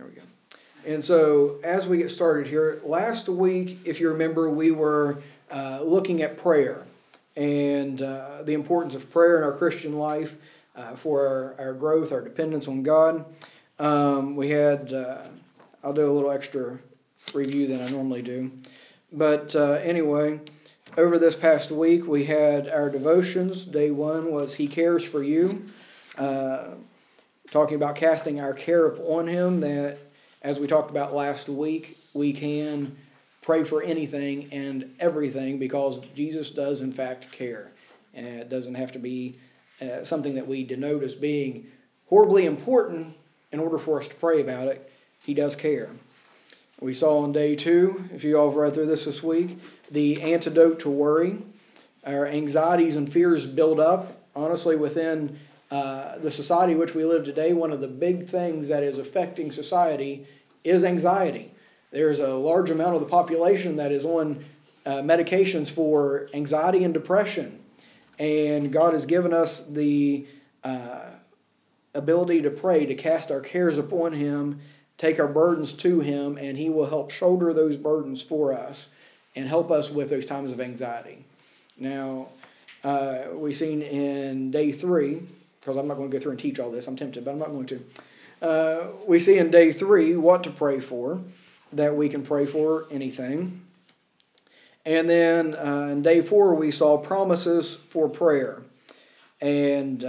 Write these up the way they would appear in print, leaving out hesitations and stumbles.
we go. And so as we get started here, last week, if you remember, we were looking at prayer and the importance of prayer in our Christian life for our growth, our dependence on God. We had, I'll do a little extra review than I normally do. But anyway, over this past week, we had our devotions. Day one was He Cares for You, talking about casting our care upon Him, that as we talked about last week, we can pray for anything and everything because Jesus does in fact care. And it doesn't have to be something that we denote as being horribly important in order for us to pray about it. He does care. We saw on day two, if you all have read through this week, the antidote to worry. Our anxieties and fears build up. Honestly, within the society in which we live today, one of the big things that is affecting society is anxiety. There's a large amount of the population that is on medications for anxiety and depression. And God has given us the ability to pray, to cast our cares upon Him, take our burdens to Him, and He will help shoulder those burdens for us and help us with those times of anxiety. Now, we've seen in day three, because I'm not going to go through and teach all this, I'm tempted, but I'm not going to. We see in day three what to pray for, that we can pray for anything. And then in day four, we saw promises for prayer. And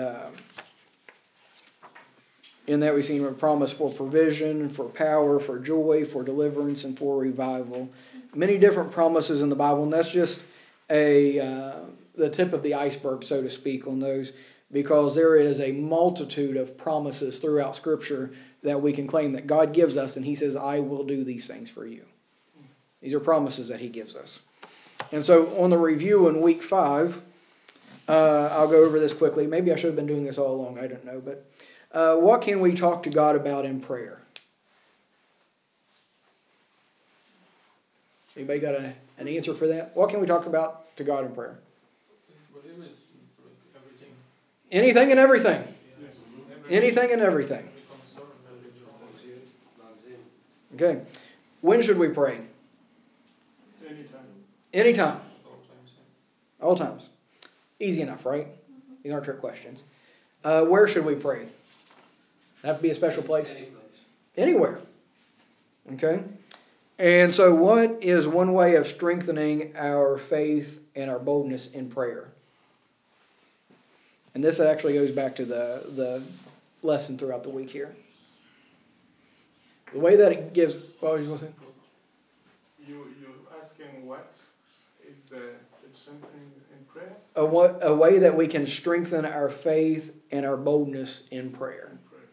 in that, we've seen a promise for provision, for power, for joy, for deliverance, and for revival. Many different promises in the Bible, and that's just the tip of the iceberg, so to speak, on those, because there is a multitude of promises throughout Scripture that we can claim that God gives us, and He says, I will do these things for you. These are promises that He gives us. And so on the review in week 5, I'll go over this quickly. Maybe I should have been doing this all along, I don't know. But what can we talk to God about in prayer? Anybody got an answer for that? What can we talk about to God in prayer? Everything. Anything and everything. Yes. Anything and everything. Okay. When should we pray? Anytime. All times. Easy enough, right? These aren't trick questions. Where should we pray? Have to be a special place? Any place. Anywhere. Okay. And so what is one way of strengthening our faith and our boldness in prayer? And this actually goes back to the lesson throughout the week here. The way that it gives... What was you going to say? You're asking what is the strengthening in prayer? A way that we can strengthen our faith and our boldness in prayer.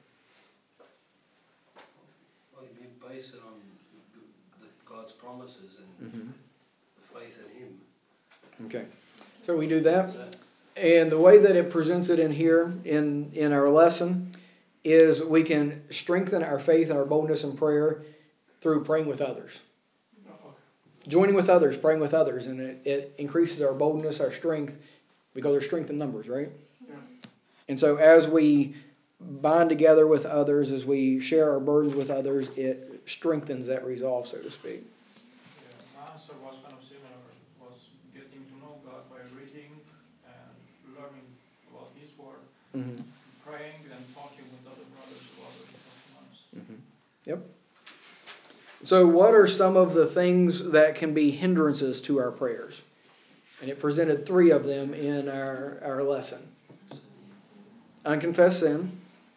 Well, you base it on God's promises and faith in Him. Okay. So we do that. And the way that it presents it in here, in our lesson, is we can strengthen our faith and our boldness in prayer through praying with others. Joining with others, praying with others, and it increases our boldness, our strength, because there's strength in numbers, right? Yeah. And so as we bind together with others, as we share our burdens with others, it strengthens that resolve, so to speak. Yeah, my answer was kind of similar. Was getting to know God by reading and learning about His Word, praying and talking with other brothers about those documents. Yep. So what are some of the things that can be hindrances to our prayers? And it presented 3 of them in our lesson. Unconfessed sin.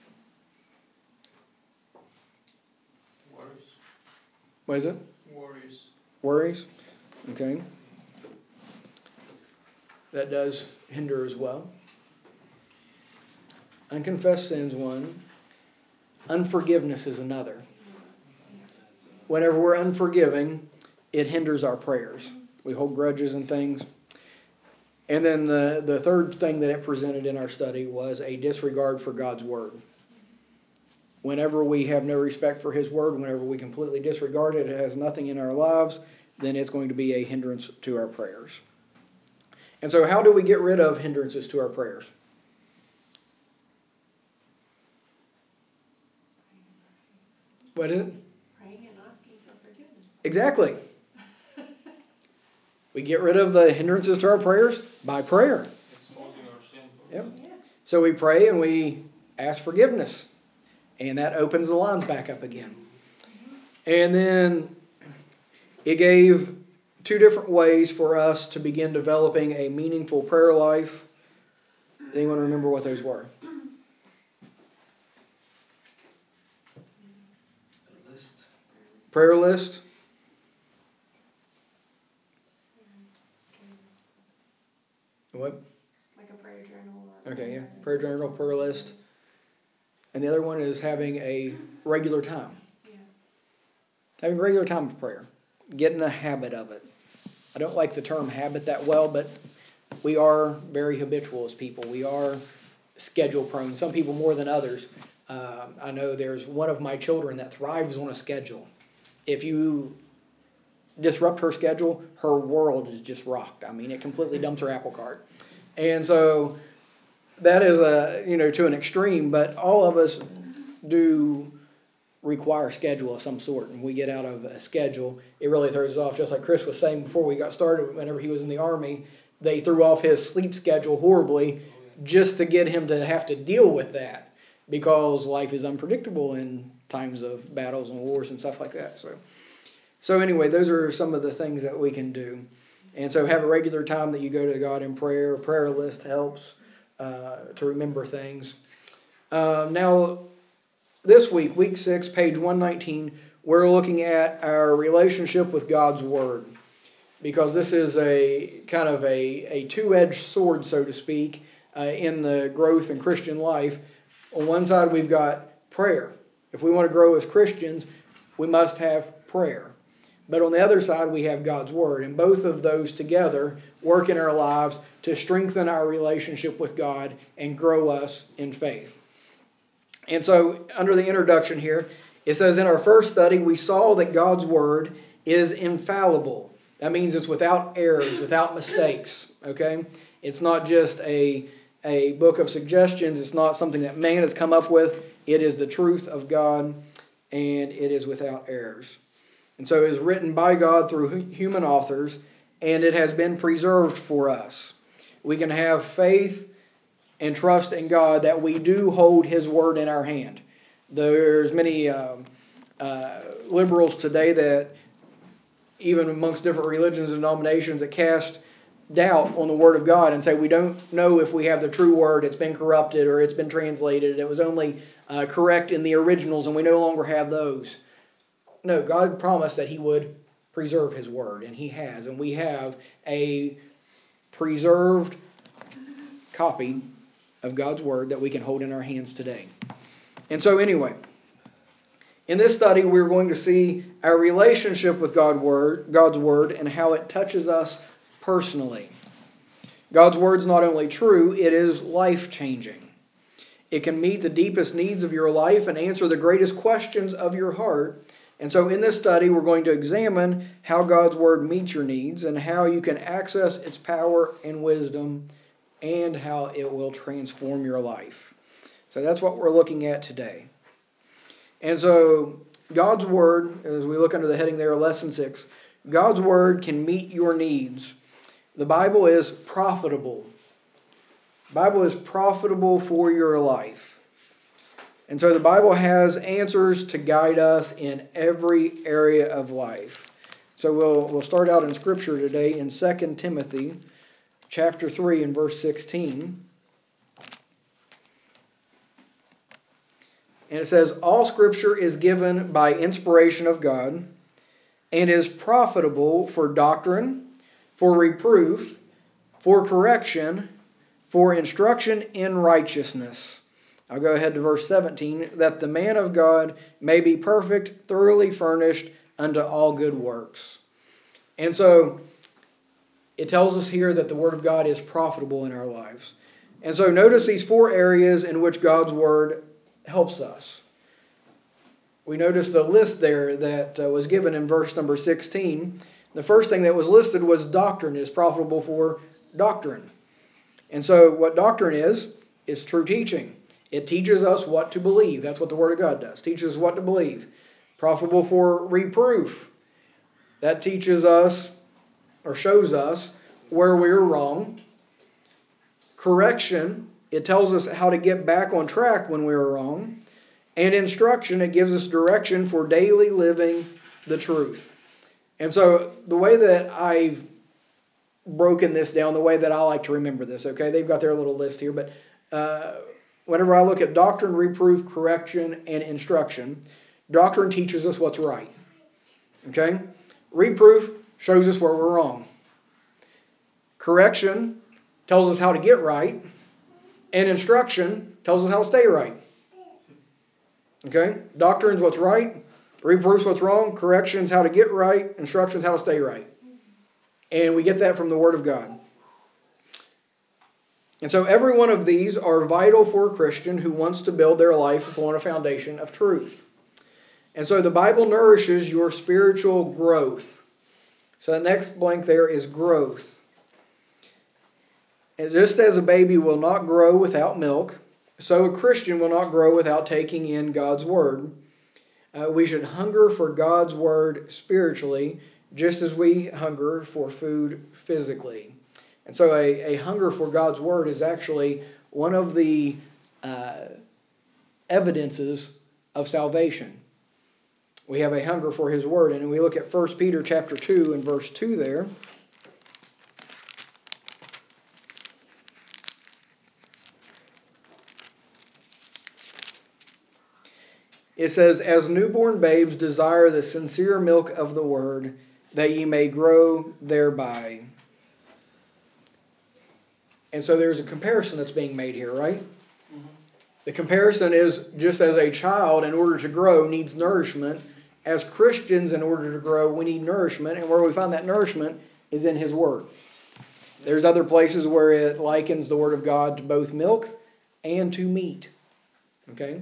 Worries. What is it? Worries. Worries. Okay. That does hinder as well. Unconfessed sin's one. Unforgiveness is another. Whenever we're unforgiving, it hinders our prayers. We hold grudges and things. And then the third thing that it presented in our study was a disregard for God's Word. Whenever we have no respect for His Word, whenever we completely disregard it, it has nothing in our lives, then it's going to be a hindrance to our prayers. And so how do we get rid of hindrances to our prayers? What is it? Praying and asking for forgiveness. Exactly. We get rid of the hindrances to our prayers by prayer. Exposing our sin. Yep. Yeah. So we pray and we ask forgiveness. And that opens the lines back up again. And then it gave 2 different ways for us to begin developing a meaningful prayer life. Does anyone remember what those were? A list. Prayer list. What? Like a prayer journal. Or Okay, yeah. Prayer journal, prayer list. And the other one is having a regular time. Yeah. Having a regular time of prayer. Getting a habit of it. I don't like the term habit that well, but we are very habitual as people. We are schedule prone. Some people more than others. I know there's one of my children that thrives on a schedule. If you disrupt her schedule, her world is just rocked. I mean, it completely dumps her apple cart. And so that is to an extreme, but all of us do require a schedule of some sort, and we get out of a schedule, it really throws us off. Just like Chris was saying before we got started, whenever he was in the Army, they threw off his sleep schedule horribly just to get him to have to deal with that, because life is unpredictable in times of battles and wars and stuff like that. So anyway, those are some of the things that we can do. And so have a regular time that you go to God in prayer. A prayer list helps to remember things. Now, this week, week 6, page 119, we're looking at our relationship with God's Word. Because this is a kind of a two-edged sword, so to speak, in the growth in Christian life. On one side, we've got prayer. If we want to grow as Christians, we must have prayer. But on the other side, we have God's Word. And both of those together work in our lives to strengthen our relationship with God and grow us in faith. And so, under the introduction here, it says, in our first study, we saw that God's Word is infallible. That means it's without errors, without mistakes. Okay? It's not just a book of suggestions. It's not something that man has come up with. It is the truth of God, and it is without errors. And so it is written by God through human authors, and it has been preserved for us. We can have faith and trust in God that we do hold His Word in our hand. There's many liberals today that, even amongst different religions and denominations, that cast doubt on the Word of God and say we don't know if we have the true Word, it's been corrupted or it's been translated, it was only correct in the originals and we no longer have those. No, God promised that He would preserve His Word, and He has, and we have a preserved copy of God's Word that we can hold in our hands today. And so anyway, in this study we're going to see our relationship with God's Word and how it touches us personally. God's Word is not only true, it is life-changing. It can meet the deepest needs of your life and answer the greatest questions of your heart. And so in this study we're going to examine how God's Word meets your needs and how you can access its power and wisdom, and how it will transform your life. So that's what we're looking at today. And so God's Word, as we look under the heading there, Lesson 6, God's Word can meet your needs. The Bible is profitable. The Bible is profitable for your life. And so the Bible has answers to guide us in every area of life. So we'll start out in Scripture today in 2 Timothy chapter 3 and verse 16. And it says, all Scripture is given by inspiration of God and is profitable for doctrine, for reproof, for correction, for instruction in righteousness. I'll go ahead to verse 17. That the man of God may be perfect, thoroughly furnished unto all good works. And so it tells us here that the Word of God is profitable in our lives. And so notice these 4 areas in which God's Word helps us. We notice the list there that was given in verse number 16. The first thing that was listed was doctrine. It is profitable for doctrine. And so what doctrine is true teaching. It teaches us what to believe. That's what the Word of God does. Teaches us what to believe. Profitable for reproof. That teaches us or shows us where we're wrong. Correction. It tells us how to get back on track when we're wrong. And instruction. It gives us direction for daily living the truth. And so the way that I've broken this down, the way that I like to remember this, okay, they've got their little list here, but whenever I look at doctrine, reproof, correction, and instruction, doctrine teaches us what's right. Okay? Reproof shows us where we're wrong. Correction tells us how to get right. And instruction tells us how to stay right. Okay? Doctrine's what's right. Reproof's what's wrong. Correction's how to get right. Instruction's how to stay right. And we get that from the Word of God. And so every one of these are vital for a Christian who wants to build their life upon a foundation of truth. And so the Bible nourishes your spiritual growth. So the next blank there is growth. And just as a baby will not grow without milk, so a Christian will not grow without taking in God's Word. We should hunger for God's Word spiritually, just as we hunger for food physically. And so a hunger for God's Word is actually one of the evidences of salvation. We have a hunger for His Word. And we look at 1 Peter chapter 2 and verse 2 there. It says, "As newborn babes desire the sincere milk of the Word, that ye may grow thereby." And so there's a comparison that's being made here, right? Mm-hmm. The comparison is just as a child, in order to grow, needs nourishment. As Christians, in order to grow, we need nourishment. And where we find that nourishment is in His Word. There's other places where it likens the Word of God to both milk and to meat. Okay?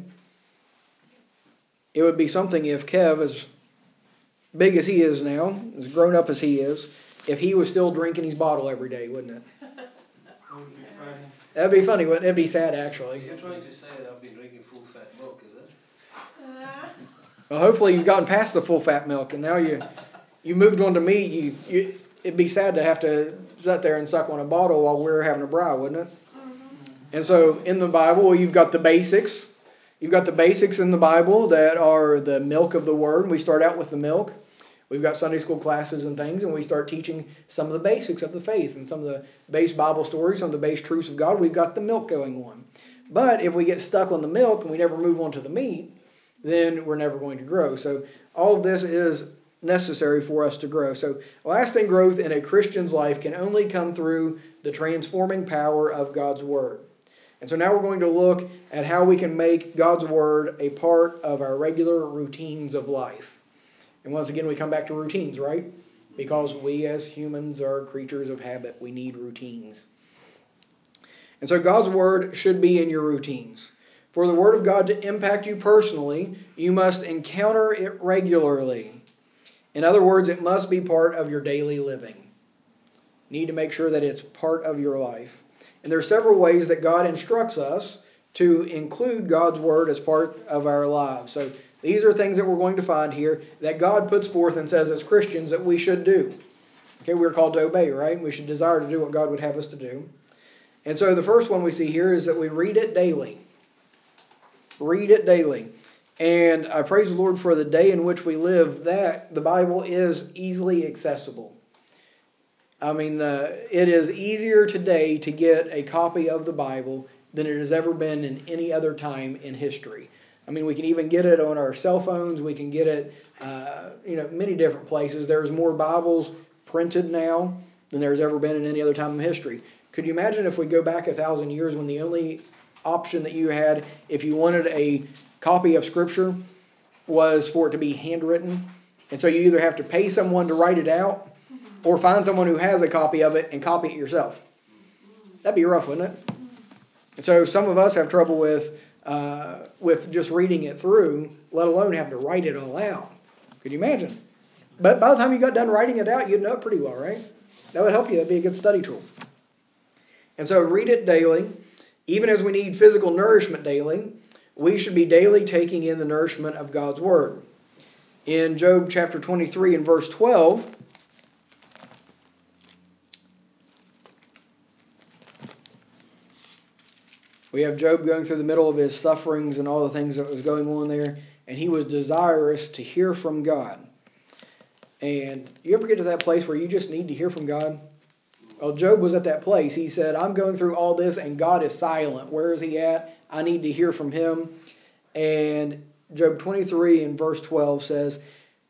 It would be something if Kev, as big as he is now, as grown up as he is, if he was still drinking his bottle every day, wouldn't it? That would be funny. That'd be funny, wouldn't it? It'd be sad, actually. You're trying to say that I've been drinking full-fat milk, is it? Well, hopefully you've gotten past the full-fat milk, and now you moved on to meat. It'd be sad to have to sit there and suck on a bottle while we're having a bra, wouldn't it? Mm-hmm. And so in the Bible, you've got the basics. You've got the basics in the Bible that are the milk of the Word. We start out with the milk. We've got Sunday school classes and things, and we start teaching some of the basics of the faith and some of the base Bible stories, some of the base truths of God. We've got the milk going on. But if we get stuck on the milk and we never move on to the meat, then we're never going to grow. So all of this is necessary for us to grow. So lasting growth in a Christian's life can only come through the transforming power of God's Word. And so now we're going to look at how we can make God's Word a part of our regular routines of life. And once again, we come back to routines, right? Because we as humans are creatures of habit. We need routines. And so God's Word should be in your routines. For the Word of God to impact you personally, you must encounter it regularly. In other words, it must be part of your daily living. You need to make sure that it's part of your life. And there are several ways that God instructs us to include God's Word as part of our lives. So these are things that we're going to find here that God puts forth and says as Christians that we should do. Okay, we're called to obey, right? We should desire to do what God would have us to do. And so the first one we see here is that we read it daily. Read it daily. And I praise the Lord for the day in which we live, that the Bible is easily accessible. I mean, it is easier today to get a copy of the Bible than it has ever been in any other time in history. I mean, we can even get it on our cell phones. We can get it, many different places. There's more Bibles printed now than there's ever been in any other time in history. Could you imagine if we go back 1,000 years when the only option that you had, if you wanted a copy of Scripture, was for it to be handwritten? And so you either have to pay someone to write it out, or find someone who has a copy of it and copy it yourself. That'd be rough, wouldn't it? And so some of us have trouble with just reading it through, let alone having to write it all out. Could you imagine? But by the time you got done writing it out, you'd know it pretty well, right? That would help you. That'd be a good study tool. And so read it daily. Even as we need physical nourishment daily, we should be daily taking in the nourishment of God's Word. In Job chapter 23 and verse 12, we have Job going through the middle of his sufferings and all the things that was going on there, and he was desirous to hear from God. And you ever get to that place where you just need to hear from God? Well, Job was at that place. He said, I'm going through all this and God is silent. Where is he at? I need to hear from him. And Job 23 and verse 12 says,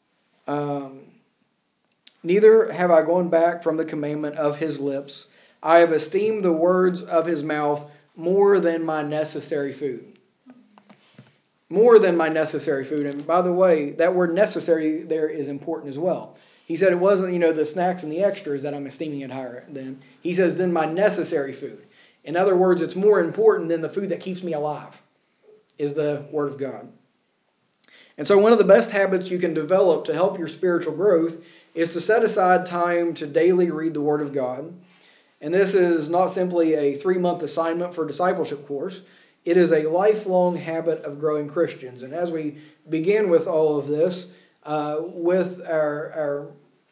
neither have I gone back from the commandment of his lips. I have esteemed the words of his mouth more than my necessary food. More than my necessary food. And by the way, that word necessary there is important as well. He said it wasn't, the snacks and the extras that I'm esteeming it higher than. He says, then my necessary food. In other words, it's more important than the food that keeps me alive, is the Word of God. And so one of the best habits you can develop to help your spiritual growth is to set aside time to daily read the Word of God. And this is not simply a 3-month assignment for a discipleship course. It is a lifelong habit of growing Christians. And as we begin with all of this, with our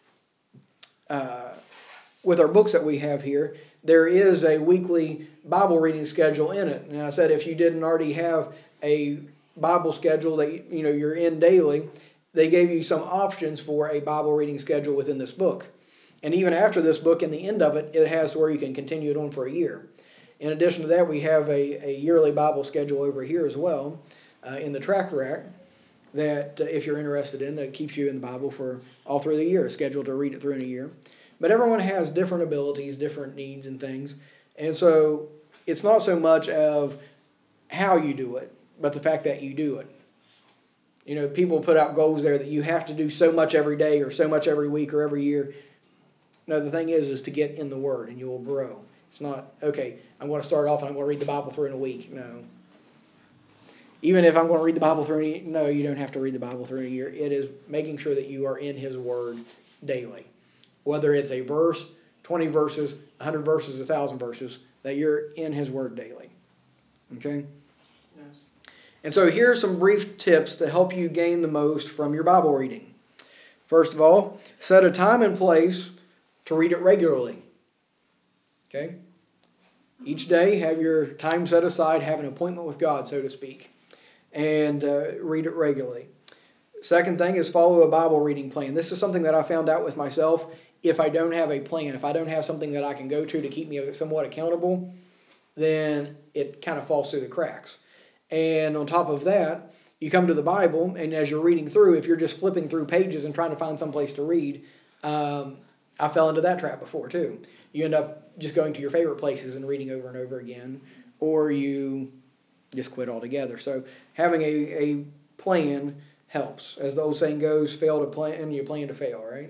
books that we have here, there is a weekly Bible reading schedule in it. And I said if you didn't already have a Bible schedule that you're in daily, they gave you some options for a Bible reading schedule within this book. And even after this book, in the end of it, it has where you can continue it on for a year. In addition to that, we have a yearly Bible schedule over here as well in the tract rack that if you're interested in, that keeps you in the Bible for all through the year, scheduled to read it through in a year. But everyone has different abilities, different needs and things. And so it's not so much of how you do it, but the fact that you do it. People put out goals there that you have to do so much every day or so much every week or every year. No, the thing is to get in the Word and you will grow. It's not, okay, I'm going to start off and I'm going to read the Bible through in a week. No. Even if I'm going to read the Bible through no, you don't have to read the Bible through in a year. It is making sure that you are in His Word daily. Whether it's a verse, 20 verses, 100 verses, 1,000 verses, that you're in His Word daily. Okay? Yes. And so here are some brief tips to help you gain the most from your Bible reading. First of all, set a time and place to read it regularly. Okay? Each day, have your time set aside, have an appointment with God, so to speak, and read it regularly. Second thing is follow a Bible reading plan. This is something that I found out with myself. If I don't have a plan, if I don't have something that I can go to keep me somewhat accountable, then it kind of falls through the cracks. And on top of that, you come to the Bible, and as you're reading through, if you're just flipping through pages and trying to find some place to read, I fell into that trap before too. You end up just going to your favorite places and reading over and over again, or you just quit altogether. So having a plan helps. As the old saying goes, fail to plan, you plan to fail, right?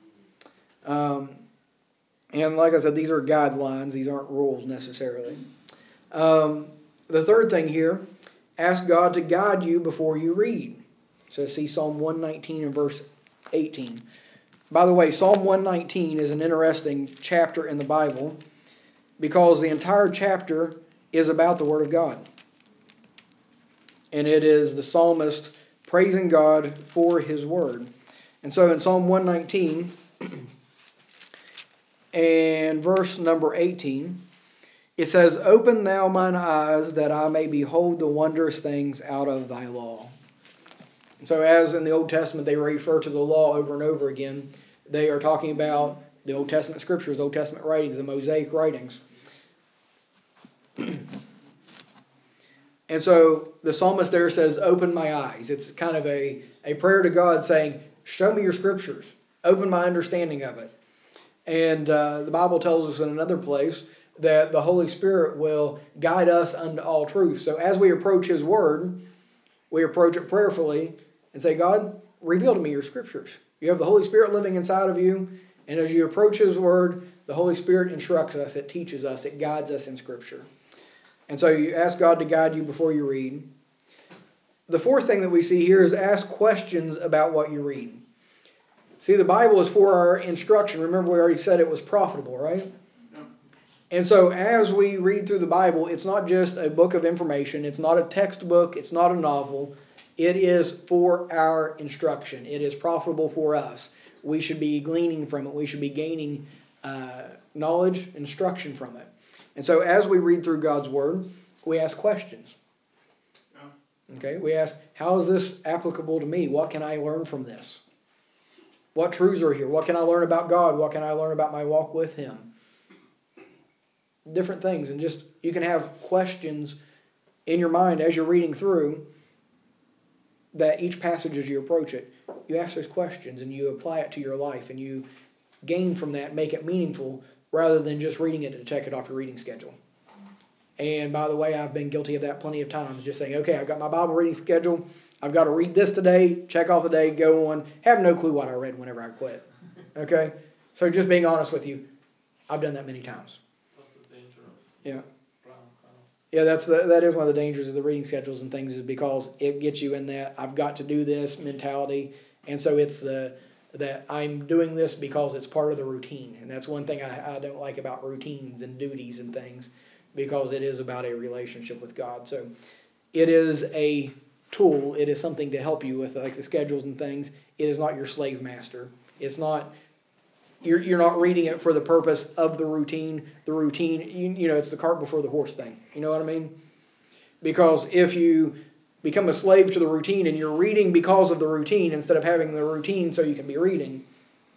And like I said, these are guidelines. These aren't rules necessarily. The third thing here, ask God to guide you before you read. So see Psalm 119 and verse 18. By the way, Psalm 119 is an interesting chapter in the Bible because the entire chapter is about the Word of God. And it is the psalmist praising God for His Word. And so in Psalm 119 and verse number 18, it says, "Open thou mine eyes that I may behold the wondrous things out of thy law." And so as in the Old Testament they refer to the law over and over again, they are talking about the Old Testament scriptures, Old Testament writings, the Mosaic writings. And so the psalmist there says, open my eyes. It's kind of a prayer to God saying, show me your scriptures. Open my understanding of it. And the Bible tells us in another place that the Holy Spirit will guide us unto all truth. So as we approach His Word, we approach it prayerfully and say, God, reveal to me your scriptures. You have the Holy Spirit living inside of you. And as you approach His Word, the Holy Spirit instructs us, it teaches us, it guides us in Scripture. And so you ask God to guide you before you read. The fourth thing that we see here is ask questions about what you read. See, the Bible is for our instruction. Remember, we already said it was profitable, right? Yeah. And so as we read through the Bible, it's not just a book of information. It's not a textbook. It's not a novel. It is for our instruction. It is profitable for us. We should be gleaning from it. We should be gaining knowledge, instruction from it. And so as we read through God's Word, we ask questions. Okay, we ask, how is this applicable to me? What can I learn from this? What truths are here? What can I learn about God? What can I learn about my walk with Him? Different things. And just, you can have questions in your mind as you're reading through, that each passage as you approach it, you ask those questions and you apply it to your life and you gain from that, make it meaningful, rather than just reading it to check it off your reading schedule. And by the way, I've been guilty of that plenty of times, just saying, okay, I've got my Bible reading schedule, I've got to read this today, check off the day, go on, have no clue what I read whenever I quit. Okay? So just being honest with you, I've done that many times. That's the danger of yeah. plan, kind of. Yeah, that is one of the dangers of the reading schedules and things, is because it gets you in that I've got to do this mentality. And so it's that I'm doing this because it's part of the routine. And that's one thing I don't like about routines and duties and things, because it is about a relationship with God. So it is a tool. It is something to help you with, like the schedules and things. It is not your slave master. It's not, you're not reading it for the purpose of the routine. The routine, you know, it's the cart before the horse thing. You know what I mean? Because if you become a slave to the routine and you're reading because of the routine instead of having the routine so you can be reading,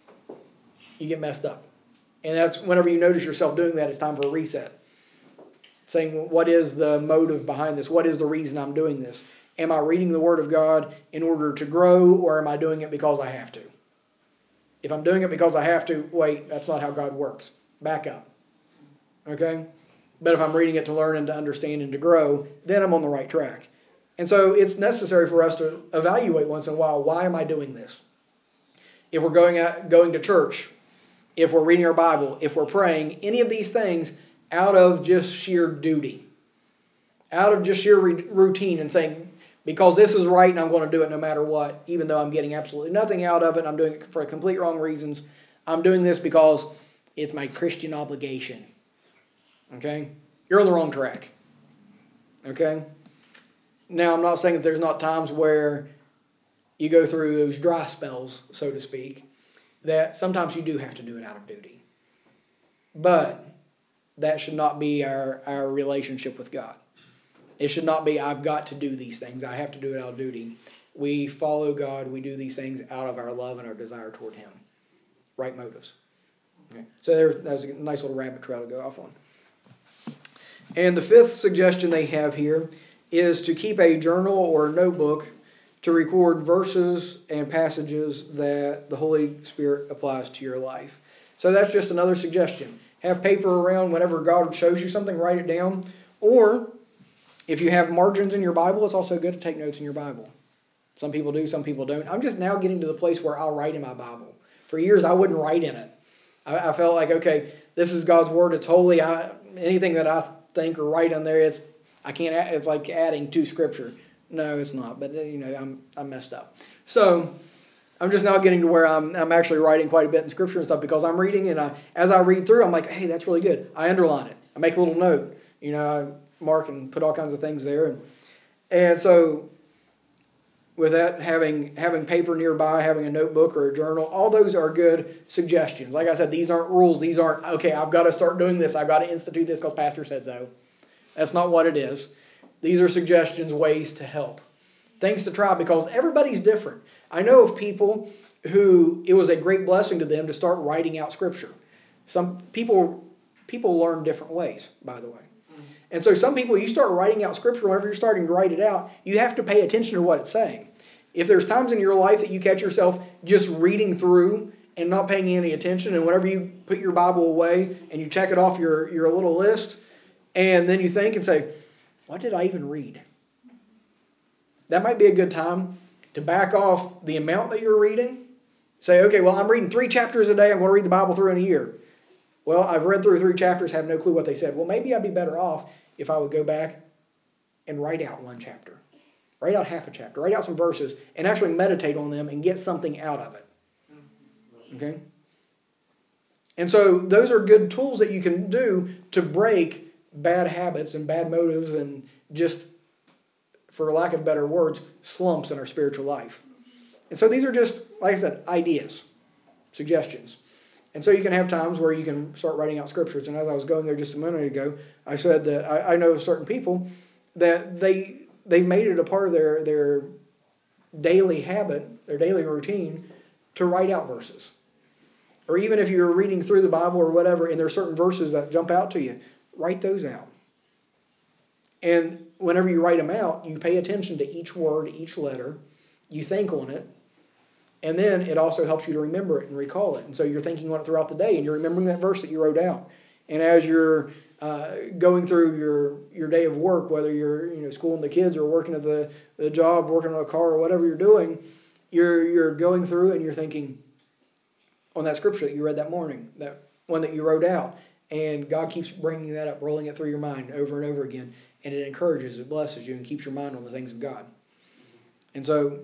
you get messed up. And that's whenever you notice yourself doing that, it's time for a reset. Saying, what is the motive behind this? What is the reason I'm doing this? Am I reading the Word of God in order to grow, or am I doing it because I have to? If I'm doing it because I have to, wait, that's not how God works. Back up. Okay? But if I'm reading it to learn and to understand and to grow, then I'm on the right track. And so it's necessary for us to evaluate once in a while, why am I doing this? If we're going to church, if we're reading our Bible, if we're praying, any of these things, out of just sheer duty, out of just sheer routine, and saying, because this is right and I'm going to do it no matter what, even though I'm getting absolutely nothing out of it, I'm doing it for complete wrong reasons. I'm doing this because it's my Christian obligation. Okay? You're on the wrong track. Okay? Now, I'm not saying that there's not times where you go through those dry spells, so to speak, that sometimes you do have to do it out of duty. But that should not be our relationship with God. It should not be, I've got to do these things. I have to do it out of duty. We follow God. We do these things out of our love and our desire toward Him. Right motives. Okay. So that was a nice little rabbit trail to go off on. And the fifth suggestion they have here is to keep a journal or notebook to record verses and passages that the Holy Spirit applies to your life. So that's just another suggestion. Have paper around whenever God shows you something, write it down. Or if you have margins in your Bible, it's also good to take notes in your Bible. Some people do, some people don't. I'm just now getting to the place where I'll write in my Bible. For years, I wouldn't write in it. I felt like, okay, this is God's Word. It's holy. Anything that I think or write in there, it's like adding to Scripture. No, it's not. But I'm messed up. So I'm just now getting to where I'm actually writing quite a bit in Scripture and stuff, because I'm reading, and as I read through, I'm like, hey, that's really good. I underline it. I make a little note. I mark and put all kinds of things there. And so with that, having paper nearby, having a notebook or a journal, all those are good suggestions. Like I said, these aren't rules. These aren't, okay, I've got to start doing this. I've got to institute this because Pastor said so. That's not what it is. These are suggestions, ways to help. Things to try, because everybody's different. I know of people who it was a great blessing to them to start writing out Scripture. Some people learn different ways, by the way. And so some people, you start writing out Scripture, whenever you're starting to write it out, you have to pay attention to what it's saying. If there's times in your life that you catch yourself just reading through and not paying any attention, and whenever you put your Bible away and you check it off your little list, and then you think and say, what did I even read? That might be a good time to back off the amount that you're reading. Say, okay, well, I'm reading 3 chapters a day. I'm going to read the Bible through in a year. Well, I've read through 3 chapters, have no clue what they said. Well, maybe I'd be better off if I would go back and write out 1 chapter. Write out half a chapter. Write out some verses and actually meditate on them and get something out of it. Okay? And so those are good tools that you can do to break bad habits and bad motives and just for lack of better words, slumps in our spiritual life. And so these are just, like I said, ideas, suggestions. And so you can have times where you can start writing out scriptures. And as I was going there just a minute ago, I said that I know certain people that they made it a part of their daily habit, their daily routine, to write out verses. Or even if you're reading through the Bible or whatever, and there are certain verses that jump out to you, write those out. And whenever you write them out, you pay attention to each word, each letter. You think on it. And then it also helps you to remember it and recall it. And so you're thinking on it throughout the day, and you're remembering that verse that you wrote out. And as you're going through your day of work, whether you're schooling the kids or working at the job, working on a car, or whatever you're doing, you're going through and you're thinking on that scripture that you read that morning, that one that you wrote out. And God keeps bringing that up, rolling it through your mind over and over again. And it encourages, it blesses you, and keeps your mind on the things of God. And so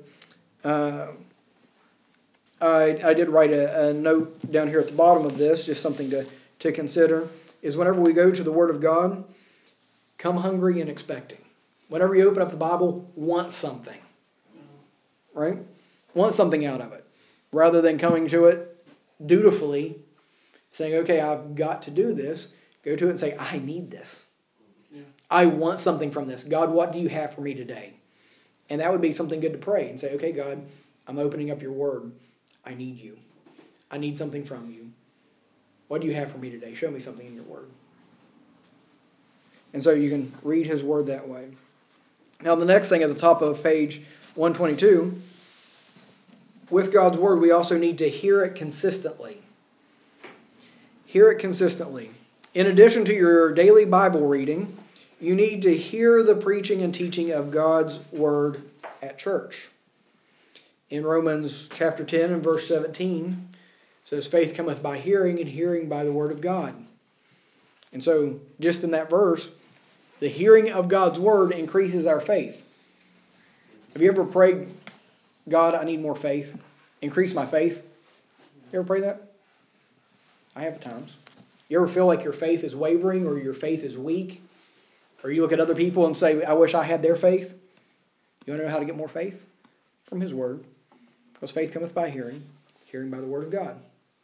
I did write a note down here at the bottom of this, just something to consider, is whenever we go to the Word of God, come hungry and expecting. Whenever you open up the Bible, want something. Right? Want something out of it. Rather than coming to it dutifully, saying, okay, I've got to do this, go to it and say, I need this. Yeah. I want something from this. God, what do you have for me today? And that would be something good to pray and say, okay, God, I'm opening up your Word. I need you. I need something from you. What do you have for me today? Show me something in your Word. And so you can read His Word that way. Now the next thing at the top of page 122, with God's Word, we also need to hear it consistently. Hear it consistently. In addition to your daily Bible reading, you need to hear the preaching and teaching of God's Word at church. In Romans chapter 10 and verse 17, it says, faith cometh by hearing, and hearing by the Word of God. And so, just in that verse, the hearing of God's Word increases our faith. Have you ever prayed, God, I need more faith? Increase my faith? You ever pray that? I have at times. You ever feel like your faith is wavering or your faith is weak? Or you look at other people and say, I wish I had their faith? You want to know how to get more faith? From His Word. Because faith cometh by hearing, hearing by the Word of God.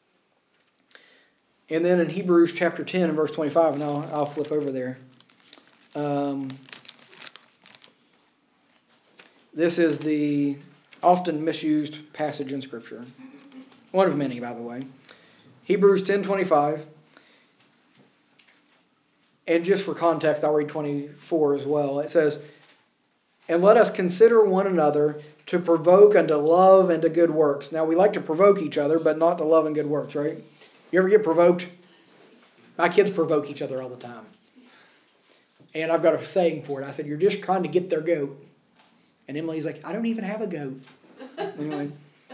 And then in Hebrews chapter 10 and verse 25, and I'll flip over there. This is the often misused passage in Scripture. One of many, by the way. Hebrews 10:25. And just for context, I'll read 24 as well. It says, and let us consider one another to provoke unto love and to good works. Now, we like to provoke each other, but not to love and good works, right? You ever get provoked? My kids provoke each other all the time. And I've got a saying for it. I said, you're just trying to get their goat. And Emily's like, I don't even have a goat. Anyway.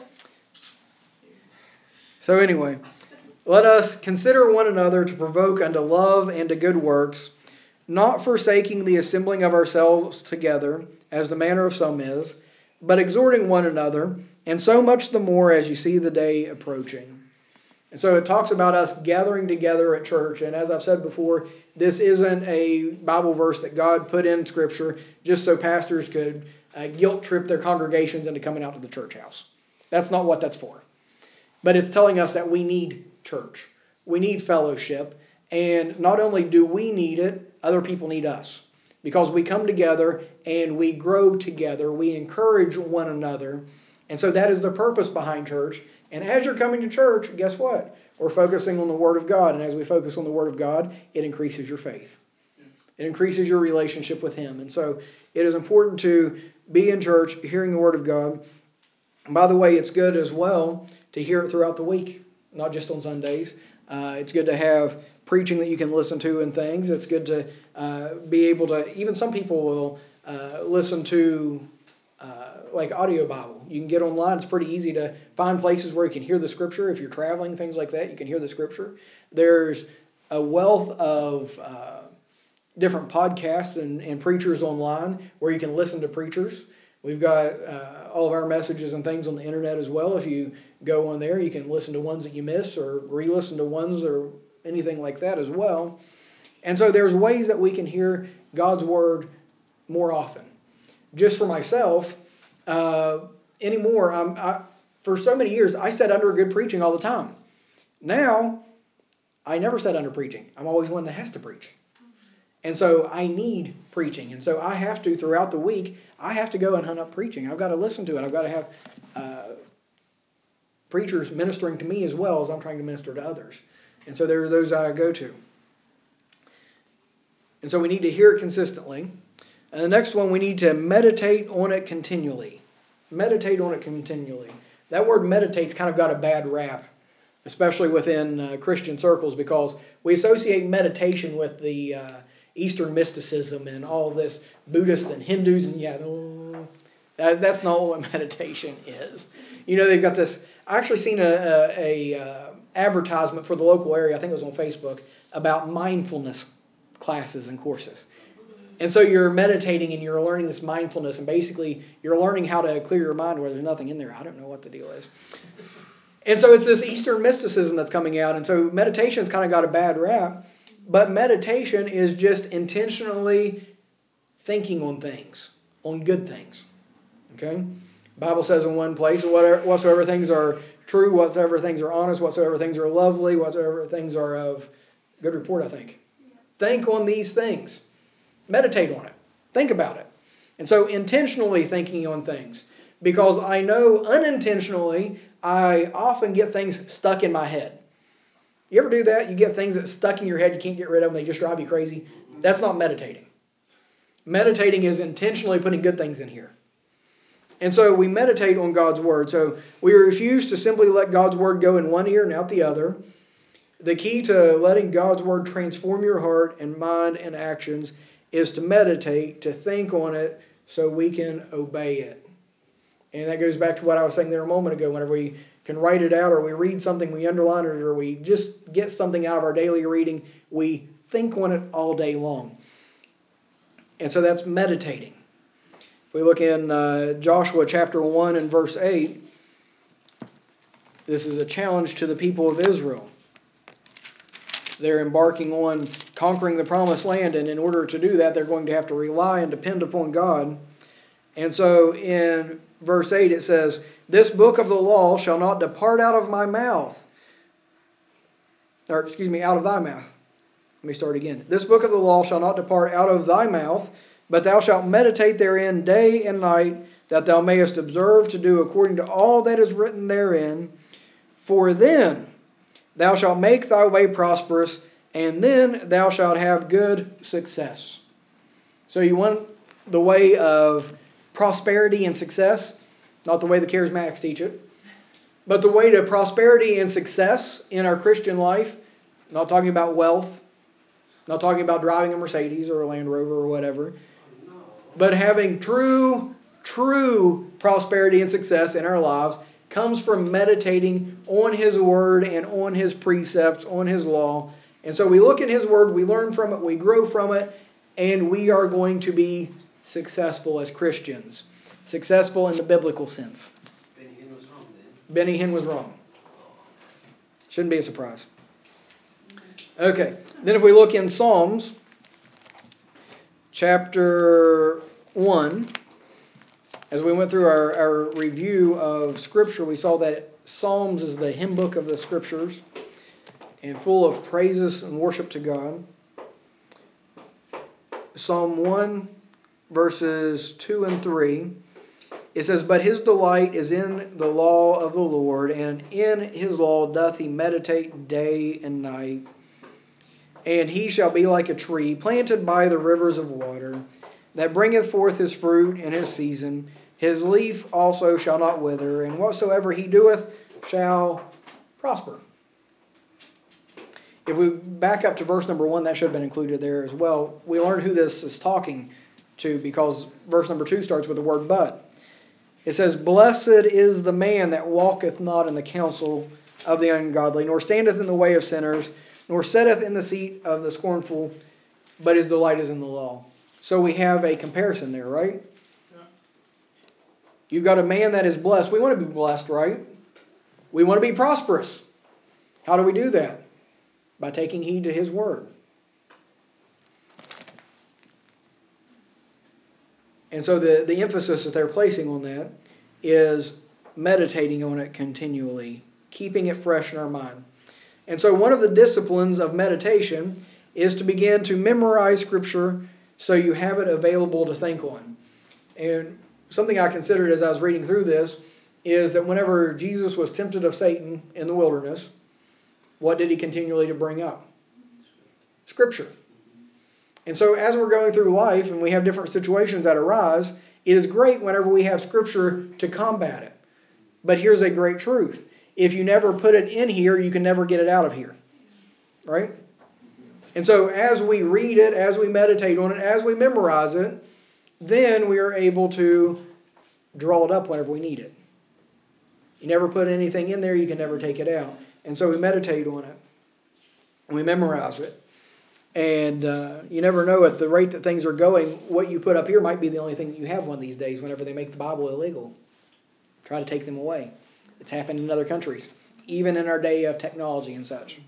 So anyway, let us consider one another to provoke unto love and to good works, not forsaking the assembling of ourselves together, as the manner of some is, but exhorting one another, and so much the more as you see the day approaching. And so it talks about us gathering together at church. And as I've said before, this isn't a Bible verse that God put in Scripture just so pastors could guilt trip their congregations into coming out to the church house. That's not what that's for. But it's telling us that we need church. We need fellowship. And not only do we need it, other people need us. Because we come together and we grow together. We encourage one another. And so that is the purpose behind church. And as you're coming to church, guess what? We're focusing on the Word of God. And as we focus on the Word of God, it increases your faith. It increases your relationship with Him. And so it is important to be in church, hearing the Word of God. And by the way, it's good as well to hear it throughout the week, not just on Sundays. It's good to have preaching that you can listen to and things. It's good to be able to, even some people will listen to like audio Bible. You can get online. It's pretty easy to find places where you can hear the Scripture. If you're traveling, things like that, you can hear the Scripture. There's a wealth of different podcasts and preachers online where you can listen to preachers. We've got all of our messages and things on the internet as well. If you go on there, you can listen to ones that you miss or re-listen to ones or anything like that as well. And so there's ways that we can hear God's Word more often. just for myself anymore. For so many years, I sat under good preaching all the time. Now, I never sat under preaching. I'm always one that has to preach. And so I need preaching. And so I have to, throughout the week, I have to go and hunt up preaching. I've got to listen to it. I've got to have preachers ministering to me as well as I'm trying to minister to others. And so there are those I go to. And so we need to hear it consistently. And the next one, we need to meditate on it continually. Meditate on it continually. That word meditate's kind of got a bad rap, especially within Christian circles, because we associate meditation with the Eastern mysticism and all this Buddhists and Hindus, and that's not what meditation is. You know, they've got this. I actually seen a advertisement for the local area. I think it was on Facebook about mindfulness classes and courses. And so you're meditating and you're learning this mindfulness, and basically you're learning how to clear your mind where there's nothing in there. I don't know what the deal is. And so it's this Eastern mysticism that's coming out. And so meditation's kind of got a bad rap. But meditation is just intentionally thinking on things, on good things. Okay? The Bible says in one place, whatsoever things are true, whatsoever things are honest, whatsoever things are lovely, whatsoever things are of good report, I think. Think on these things. Meditate on it. Think about it. And so intentionally thinking on things. Because I know unintentionally, I often get things stuck in my head. You ever do that? You get things that stuck in your head, you can't get rid of them, they just drive you crazy. That's not meditating. Meditating is intentionally putting good things in here. And so we meditate on God's Word. So we refuse to simply let God's Word go in one ear and out the other. The key to letting God's Word transform your heart and mind and actions is to meditate, to think on it so we can obey it. And that goes back to what I was saying there a moment ago. Whenever we can write it out, or we read something, we underline it, or we just get something out of our daily reading, we think on it all day long. And so that's meditating. If we look in Joshua chapter 1 and verse 8, this is a challenge to the people of Israel. They're embarking on conquering the promised land, and in order to do that, they're going to have to rely and depend upon God. And so in verse 8 it says, "This book of the law shall not depart out of my mouth." Out of thy mouth. Let me start again. "This book of the law shall not depart out of thy mouth, but thou shalt meditate therein day and night, that thou mayest observe to do according to all that is written therein. For then thou shalt make thy way prosperous, and then thou shalt have good success." So you want the way of prosperity and success, not the way the charismatics teach it, but the way to prosperity and success in our Christian life. Not talking about wealth, not talking about driving a Mercedes or a Land Rover or whatever, but having true prosperity and success in our lives comes from meditating on His Word and on His precepts, on His law. And so we look at His Word, we learn from it, we grow from it, and we are going to be successful as Christians. Successful in the biblical sense. Benny Hinn was wrong then. Benny Hinn was wrong. Shouldn't be a surprise. Okay, then if we look in Psalms chapter 1, as we went through our review of Scripture, we saw that Psalms is the hymn book of the Scriptures and full of praises and worship to God. Psalm 1, verses 2 and 3, it says, "But his delight is in the law of the Lord, and in his law doth he meditate day and night. And he shall be like a tree planted by the rivers of water, that bringeth forth his fruit in his season. His leaf also shall not wither, and whatsoever he doeth shall prosper." If we back up to verse number 1, that should have been included there as well. We learned who this is talking to, because verse number 2 starts with the word "but." It says, "Blessed is the man that walketh not in the counsel of the ungodly, nor standeth in the way of sinners, nor sitteth in the seat of the scornful, but his delight is in the law." So we have a comparison there, right? Yeah. You've got a man that is blessed. We want to be blessed, right? We want to be prosperous. How do we do that? By taking heed to His Word. And so the emphasis that they're placing on that is meditating on it continually, keeping it fresh in our mind. And so one of the disciplines of meditation is to begin to memorize Scripture so you have it available to think on. And something I considered as I was reading through this is that whenever Jesus was tempted of Satan in the wilderness, what did he continually to bring up? Scripture. And so as we're going through life and we have different situations that arise, it is great whenever we have Scripture to combat it. But here's a great truth. If you never put it in here, you can never get it out of here. Right? And so as we read it, as we meditate on it, as we memorize it, then we are able to draw it up whenever we need it. You never put anything in there, you can never take it out. And so we meditate on it. And we memorize it. And you never know at the rate that things are going, what you put up here might be the only thing that you have one of these days whenever they make the Bible illegal. Try to take them away. It's happened in other countries, even in our day of technology and such.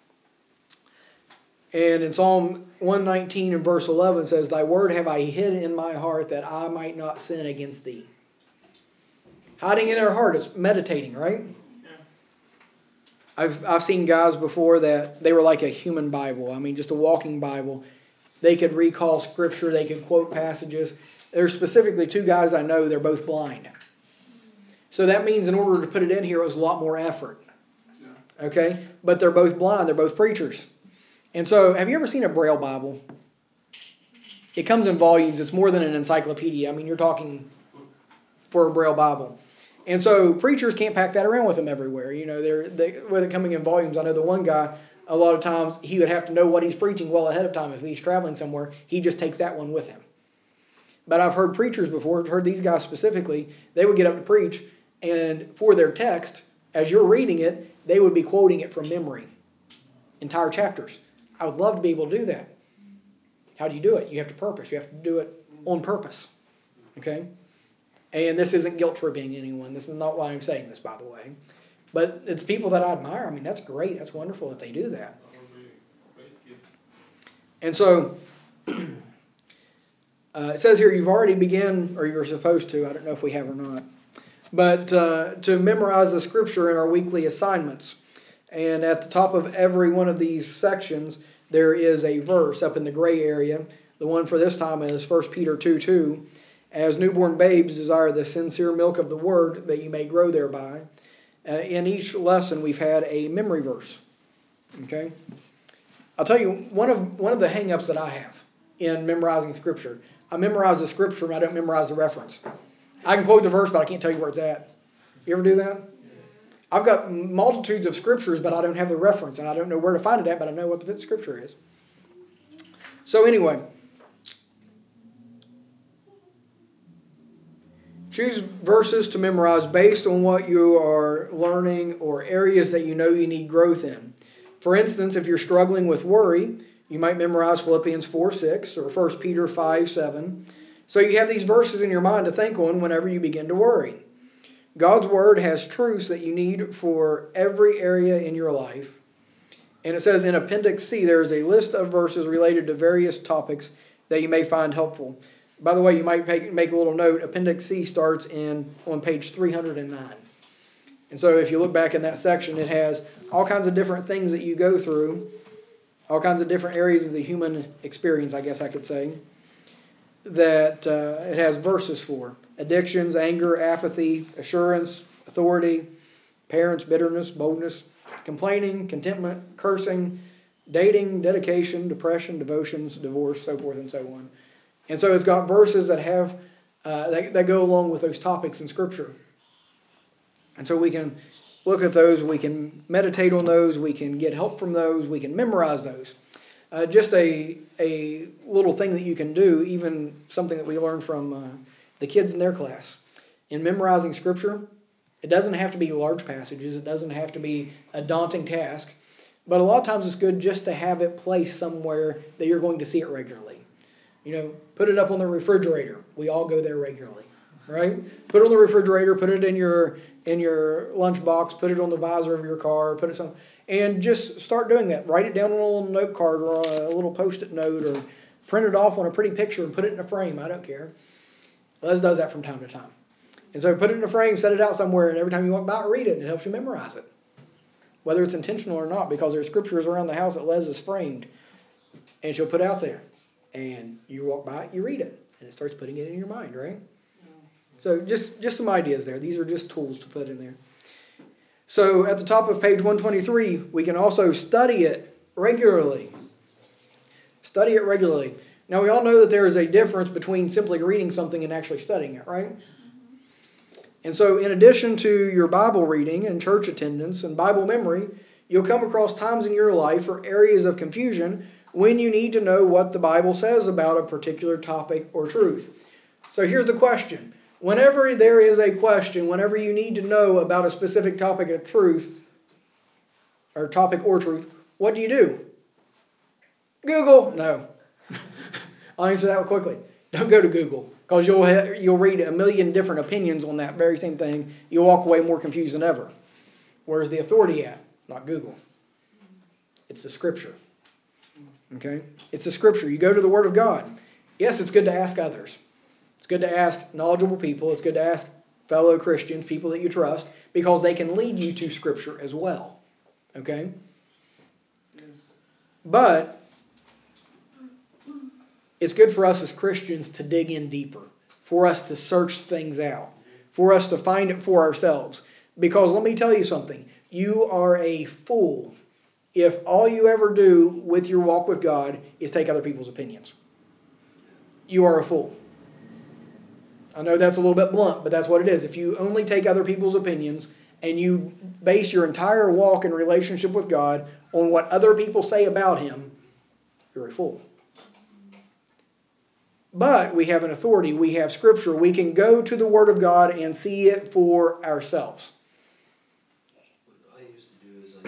And in Psalm 119 and verse 11 says, Thy word have I hid in my heart that I might not sin against thee. Hiding in our heart is meditating, right? Yeah. I've seen guys before that they were like a human Bible. I mean, just a walking Bible. They could recall Scripture. They could quote passages. There's specifically 2 guys I know, they're both blind. So that means in order to put it in here, it was a lot more effort. Yeah. Okay? But they're both blind. They're both preachers. And so, have you ever seen a Braille Bible? It comes in volumes. It's more than an encyclopedia. I mean, you're talking for a Braille Bible. And so, preachers can't pack that around with them everywhere. You know, they're coming in volumes. I know the one guy, a lot of times, he would have to know what he's preaching well ahead of time. If he's traveling somewhere, he just takes that one with him. But I've heard preachers before, I've heard these guys specifically, they would get up to preach, and for their text, as you're reading it, they would be quoting it from memory. Entire chapters. I would love to be able to do that. How do you do it? You have to purpose. You have to do it on purpose. Okay? And this isn't guilt-tripping anyone. This is not why I'm saying this, by the way. But it's people that I admire. I mean, that's great. That's wonderful that they do that. And so, it says here, you've already begun, or you're supposed to. I don't know if we have or not. But to memorize the Scripture in our weekly assignments. And at the top of every one of these sections, there is a verse up in the gray area. The one for this time is 1 Peter 2:2. As newborn babes desire the sincere milk of the Word, that you may grow thereby. In each lesson, we've had a memory verse. Okay? I'll tell you, one of the hang-ups that I have in memorizing Scripture, I memorize the Scripture, but I don't memorize the reference. I can quote the verse, but I can't tell you where it's at. You ever do that? I've got multitudes of Scriptures, but I don't have the reference, and I don't know where to find it at, but I know what the Scripture is. So anyway, choose verses to memorize based on what you are learning or areas that you know you need growth in. For instance, if you're struggling with worry, you might memorize Philippians 4:6 or 1 Peter 5:7. So you have these verses in your mind to think on whenever you begin to worry. God's Word has truths that you need for every area in your life. And it says in Appendix C, there is a list of verses related to various topics that you may find helpful. By the way, you might make a little note. Appendix C starts on page 309. And so if you look back in that section, it has all kinds of different things that you go through, all kinds of different areas of the human experience, I guess I could say, that it has verses for. Addictions, anger, apathy, assurance, authority, parents, bitterness, boldness, complaining, contentment, cursing, dating, dedication, depression, devotions, divorce, so forth and so on. And so it's got verses that have that go along with those topics in Scripture. And so we can look at those, we can meditate on those, we can get help from those, we can memorize those. Just a little thing that you can do, even something that we learned from the kids in their class. In memorizing Scripture, it doesn't have to be large passages. It doesn't have to be a daunting task. But a lot of times it's good just to have it placed somewhere that you're going to see it regularly. You know, put it up on the refrigerator. We all go there regularly, right? Put it on the refrigerator. Put it in your lunchbox. Put it on the visor of your car. Put it some, and just start doing that. Write it down on a little note card or a little post-it note, or print it off on a pretty picture and put it in a frame. I don't care. Les does that from time to time. And so put it in a frame, set it out somewhere, and every time you walk by, read it, and it helps you memorize it. Whether it's intentional or not, because there's scriptures around the house that Les has framed, and she'll put out there. And you walk by it, you read it, and it starts putting it in your mind, right? So just some ideas there. These are just tools to put in there. So at the top of page 123, we can also study it regularly. Study it regularly. Now we all know that there is a difference between simply reading something and actually studying it, right? And so in addition to your Bible reading and church attendance and Bible memory, you'll come across times in your life or areas of confusion when you need to know what the Bible says about a particular topic or truth. So here's the question. Whenever there is a question, whenever you need to know about a specific topic of truth, or topic or truth, what do? Google? No. I'll answer that quickly. Don't go to Google, because you'll read a million different opinions on that very same thing. You'll walk away more confused than ever. Where's the authority at? Not Google. It's the Scripture. Okay? It's the Scripture. You go to the Word of God. Yes, it's good to ask others. It's good to ask knowledgeable people. It's good to ask fellow Christians, people that you trust, because they can lead you to Scripture as well. Okay? Yes. But it's good for us as Christians to dig in deeper, for us to search things out, for us to find it for ourselves. Because let me tell you something. You are a fool if all you ever do with your walk with God is take other people's opinions. You are a fool. I know that's a little bit blunt, but that's what it is. If you only take other people's opinions and you base your entire walk and relationship with God on what other people say about Him, you're a fool. But we have an authority. We have Scripture. We can go to the Word of God and see it for ourselves. What I used to do is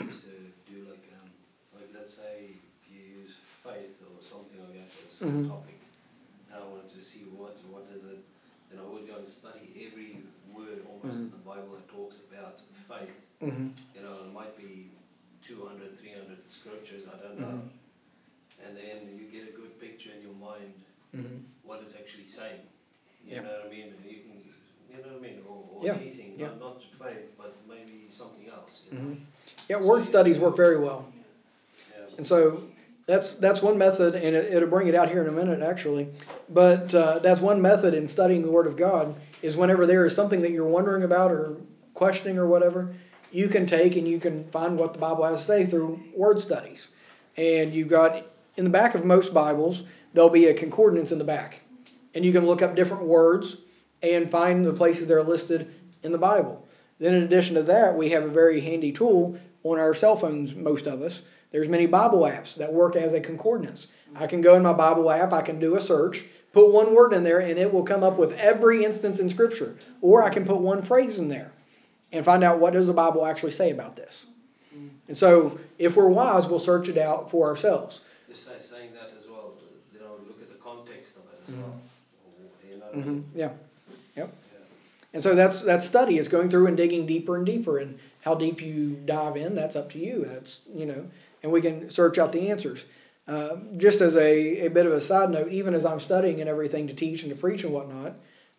like let's say you use faith or something like that as a topic. And I wanted to see what is it. Then I would go and study every word almost in the Bible that talks about faith. You know, it might be 200, 300 scriptures, I don't know. And then you get a good picture in your mind what it's actually saying. You know what I mean? You can, you know what I mean? Or anything, not faith, but maybe something else. You know? Yeah, word studies work very well. And so that's one method, and it'll bring it out here in a minute, actually. But that's one method in studying the Word of God, is whenever there is something that you're wondering about or questioning or whatever, you can take and you can find what the Bible has to say through word studies. And you've got, in the back of most Bibles, there'll be a concordance in the back. And you can look up different words and find the places that are listed in the Bible. Then in addition to that, we have a very handy tool on our cell phones, most of us. There's many Bible apps that work as a concordance. I can go in my Bible app, I can do a search, put one word in there, and it will come up with every instance in Scripture. Or I can put one phrase in there and find out what does the Bible actually say about this. And so if we're wise, we'll search it out for ourselves. Just saying that as well, you know, look at the context of it as well. You know what I mean? Yeah. Yep. And so that's study. It's going through and digging deeper and deeper. And how deep you dive in, that's up to you. That's, you know, and we can search out the answers. Just as a bit of a side note, even as I'm studying and everything to teach and to preach and whatnot,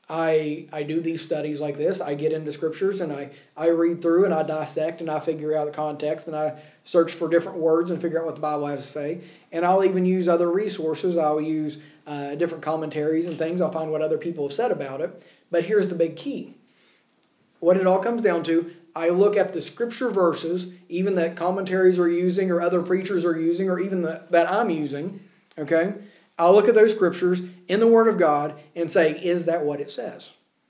I do these studies like this. I get into scriptures and I read through and I dissect and I figure out the context and I search for different words and figure out what the Bible has to say. And I'll even use other resources. I'll use different commentaries and things. I'll find what other people have said about it. But here's the big key. What it all comes down to, I look at the scripture verses, even that commentaries are using or other preachers are using or even that I'm using, okay? I'll look at those scriptures in the Word of God and say, is that what it says?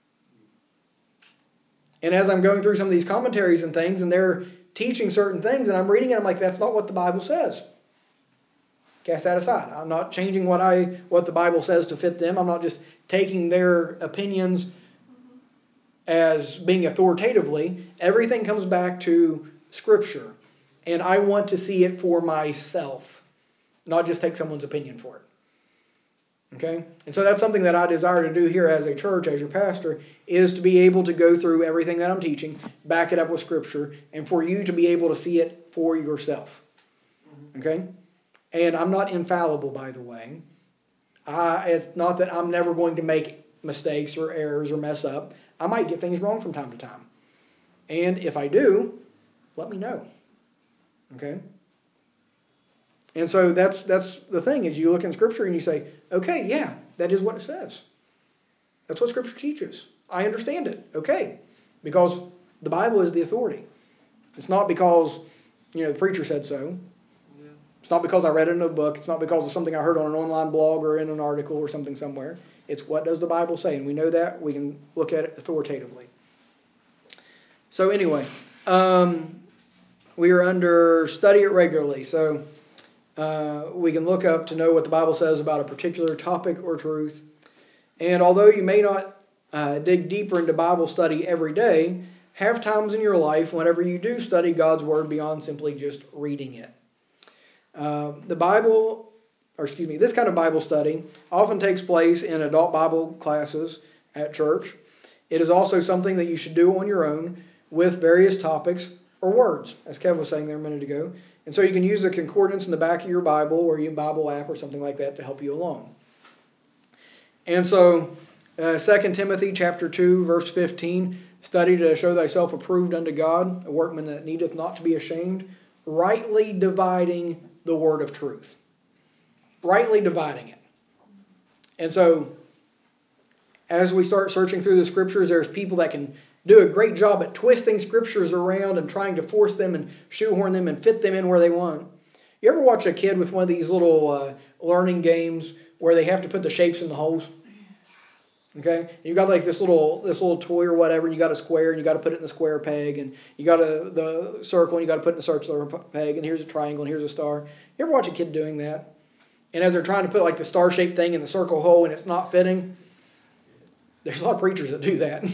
And as I'm going through some of these commentaries and things, and they're teaching certain things, and I'm reading it, I'm like, that's not what the Bible says. Cast that aside. I'm not changing what the Bible says to fit them. I'm not just taking their opinions as being authoritatively. Everything comes back to Scripture. And I want to see it for myself, not just take someone's opinion for it. Okay? And so that's something that I desire to do here as a church, as your pastor, is to be able to go through everything that I'm teaching, back it up with Scripture, and for you to be able to see it for yourself. Okay? And I'm not infallible, by the way. It's not that I'm never going to make mistakes or errors or mess up. I might get things wrong from time to time. And if I do, let me know. Okay? And so that's the thing, is you look in Scripture and you say, okay, yeah, that is what it says. That's what Scripture teaches. I understand it. Okay. Because the Bible is the authority. It's not because, the preacher said so. Yeah. It's not because I read it in a book. It's not because of something I heard on an online blog or in an article or something somewhere. It's what does the Bible say? And we know that. We can look at it authoritatively. So anyway, we are under study it regularly. So we can look up to know what the Bible says about a particular topic or truth. And although you may not dig deeper into Bible study every day, have times in your life whenever you do study God's Word beyond simply just reading it. This kind of Bible study often takes place in adult Bible classes at church. It is also something that you should do on your own with various topics or words, as Kev was saying there a minute ago. And so you can use a concordance in the back of your Bible or your Bible app or something like that to help you along. And so 2 Timothy chapter 2, verse 15, study to show thyself approved unto God, a workman that needeth not to be ashamed, rightly dividing the word of truth. Rightly dividing it. And so, as we start searching through the Scriptures, there's people that can do a great job at twisting Scriptures around and trying to force them and shoehorn them and fit them in where they want. You ever watch a kid with one of these little learning games where they have to put the shapes in the holes? Okay, you got like this little toy or whatever, and you got a square, and you got to put it in the square peg, and you got the circle, and you got to put it in the circular peg, and here's a triangle, and here's a star. You ever watch a kid doing that? And as they're trying to put like the star-shaped thing in the circle hole, and it's not fitting, there's a lot of preachers that do that.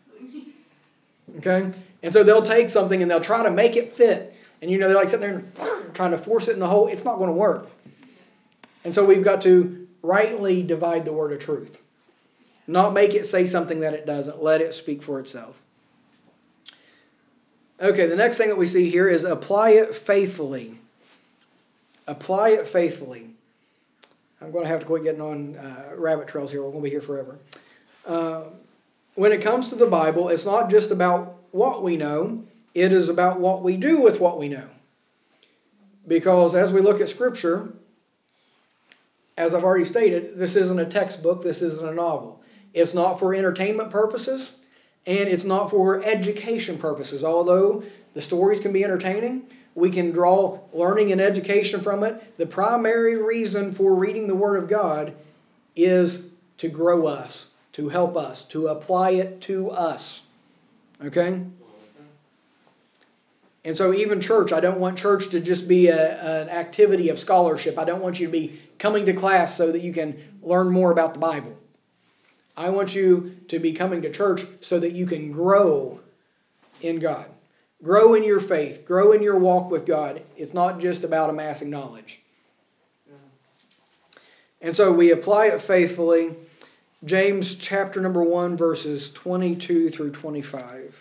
Okay, and so they'll take something and they'll try to make it fit, and they're like sitting there and trying to force it in the hole. It's not going to work. And so we've got to rightly divide the word of truth. Not make it say something that it doesn't. Let it speak for itself. Okay, the next thing that we see here is apply it faithfully. Apply it faithfully. I'm going to have to quit getting on rabbit trails here. We're going to be here forever. When it comes to the Bible, it's not just about what we know. It is about what we do with what we know. Because as we look at Scripture, as I've already stated, this isn't a textbook. This isn't a novel. It's not for entertainment purposes, and it's not for education purposes. Although the stories can be entertaining, we can draw learning and education from it. The primary reason for reading the Word of God is to grow us, to help us, to apply it to us. Okay? And so even church, I don't want church to just be an activity of scholarship. I don't want you to be coming to class so that you can learn more about the Bible. I want you to be coming to church so that you can grow in God. Grow in your faith. Grow in your walk with God. It's not just about amassing knowledge. And so we apply it faithfully. James chapter number 1, verses 22 through 25.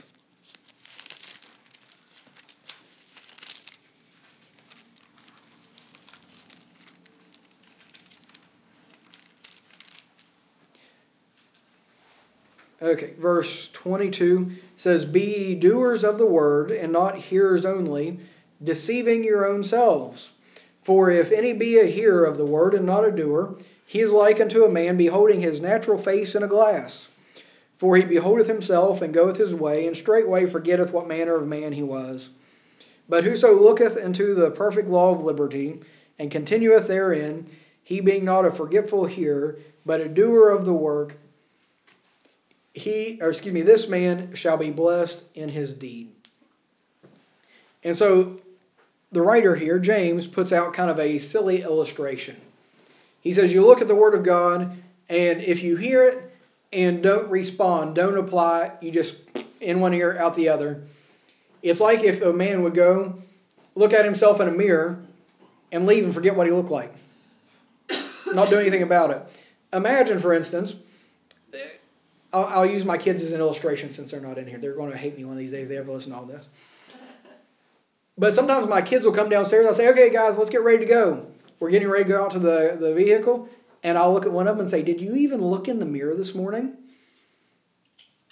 Okay, verse 22 says, Be ye doers of the word, and not hearers only, deceiving your own selves. For if any be a hearer of the word, and not a doer, he is like unto a man beholding his natural face in a glass. For he beholdeth himself, and goeth his way, and straightway forgetteth what manner of man he was. But whoso looketh into the perfect law of liberty, and continueth therein, he being not a forgetful hearer, but a doer of the work, this man shall be blessed in his deed. And so the writer here, James, puts out kind of a silly illustration. He says you look at the Word of God, and if you hear it and don't respond, don't apply, you just in one ear, out the other. It's like if a man would go look at himself in a mirror and leave and forget what he looked like. Not do anything about it. Imagine, for instance, I'll use my kids as an illustration since they're not in here. They're going to hate me one of these days if they ever listen to all this. But sometimes my kids will come downstairs. I'll say, okay, guys, let's get ready to go. We're getting ready to go out to the vehicle. And I'll look at one of them and say, did you even look in the mirror this morning?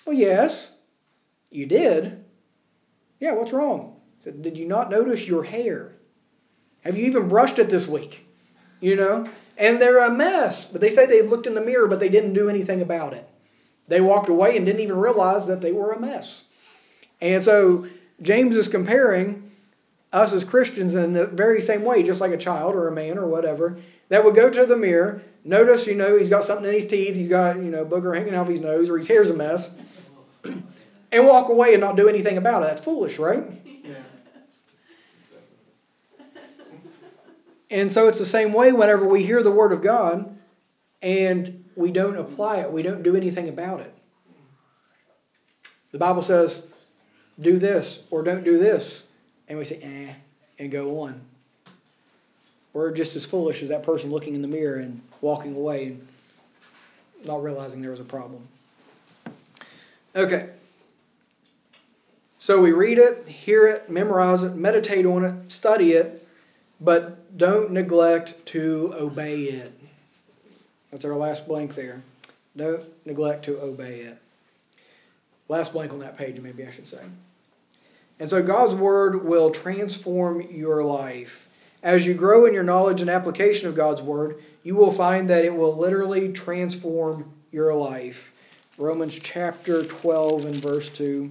Well, yes, you did. Yeah, what's wrong? He said, did you not notice your hair? Have you even brushed it this week? You know? And they're a mess. But they say they looked in the mirror, but they didn't do anything about it. They walked away and didn't even realize that they were a mess. And so James is comparing us as Christians in the very same way, just like a child or a man or whatever, that would go to the mirror, notice, he's got something in his teeth, he's got, booger hanging out of his nose, or his hair's a mess, and walk away and not do anything about it. That's foolish, right? Yeah. And so it's the same way whenever we hear the Word of God and we don't apply it, we don't do anything about it. The Bible says, do this or don't do this. And we say, and go on. We're just as foolish as that person looking in the mirror and walking away and not realizing there was a problem. Okay. So we read it, hear it, memorize it, meditate on it, study it, but don't neglect to obey it. That's our last blank there. Don't neglect to obey it. Last blank on that page, maybe I should say. And so God's Word will transform your life. As you grow in your knowledge and application of God's Word, you will find that it will literally transform your life. Romans chapter 12 and verse 2.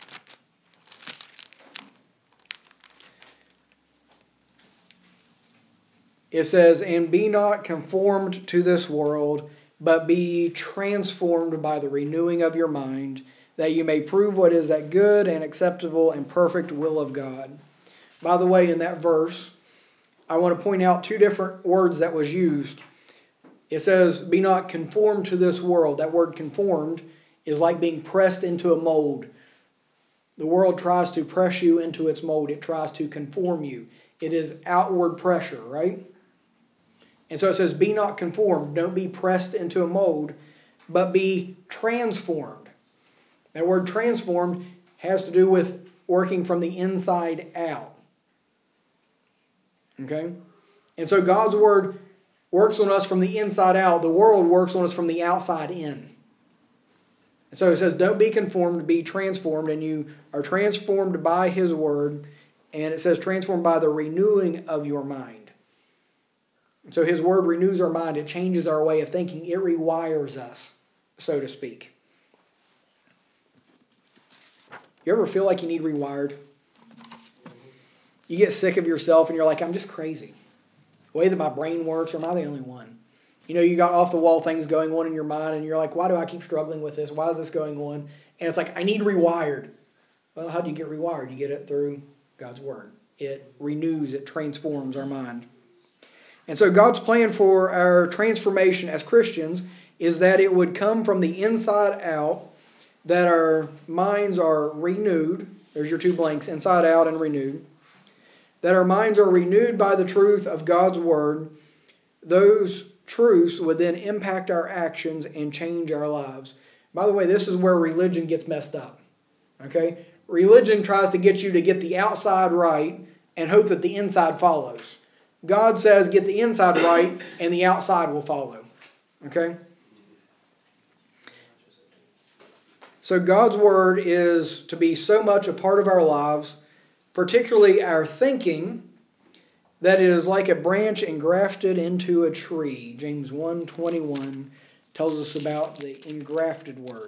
It says, and be not conformed to this world, but be transformed by the renewing of your mind, that you may prove what is that good and acceptable and perfect will of God. By the way, in that verse, I want to point out two different words that was used. It says, be not conformed to this world. That word conformed is like being pressed into a mold. The world tries to press you into its mold. It tries to conform you. It is outward pressure, right? And so it says, be not conformed. Don't be pressed into a mold, but be transformed. That word transformed has to do with working from the inside out. Okay? And so God's Word works on us from the inside out. The world works on us from the outside in. And so it says, don't be conformed, be transformed. And you are transformed by His Word. And it says transformed by the renewing of your mind. And so His Word renews our mind. It changes our way of thinking. It rewires us, so to speak. You ever feel like you need rewired? You get sick of yourself and you're like, I'm just crazy. The way that my brain works, or am I the only one? You got off the wall things going on in your mind and you're like, why do I keep struggling with this? Why is this going on? And it's like, I need rewired. Well, how do you get rewired? You get it through God's Word. It renews, it transforms our mind. And so God's plan for our transformation as Christians is that it would come from the inside out, that our minds are renewed. There's your two blanks, inside out and renewed. That our minds are renewed by the truth of God's Word. Those truths would then impact our actions and change our lives. By the way, this is where religion gets messed up. Okay? Religion tries to get you to get the outside right and hope that the inside follows. God says get the inside right and the outside will follow. Okay? So God's Word is to be so much a part of our lives, particularly our thinking, that it is like a branch engrafted into a tree. James 1:21 tells us about the engrafted Word.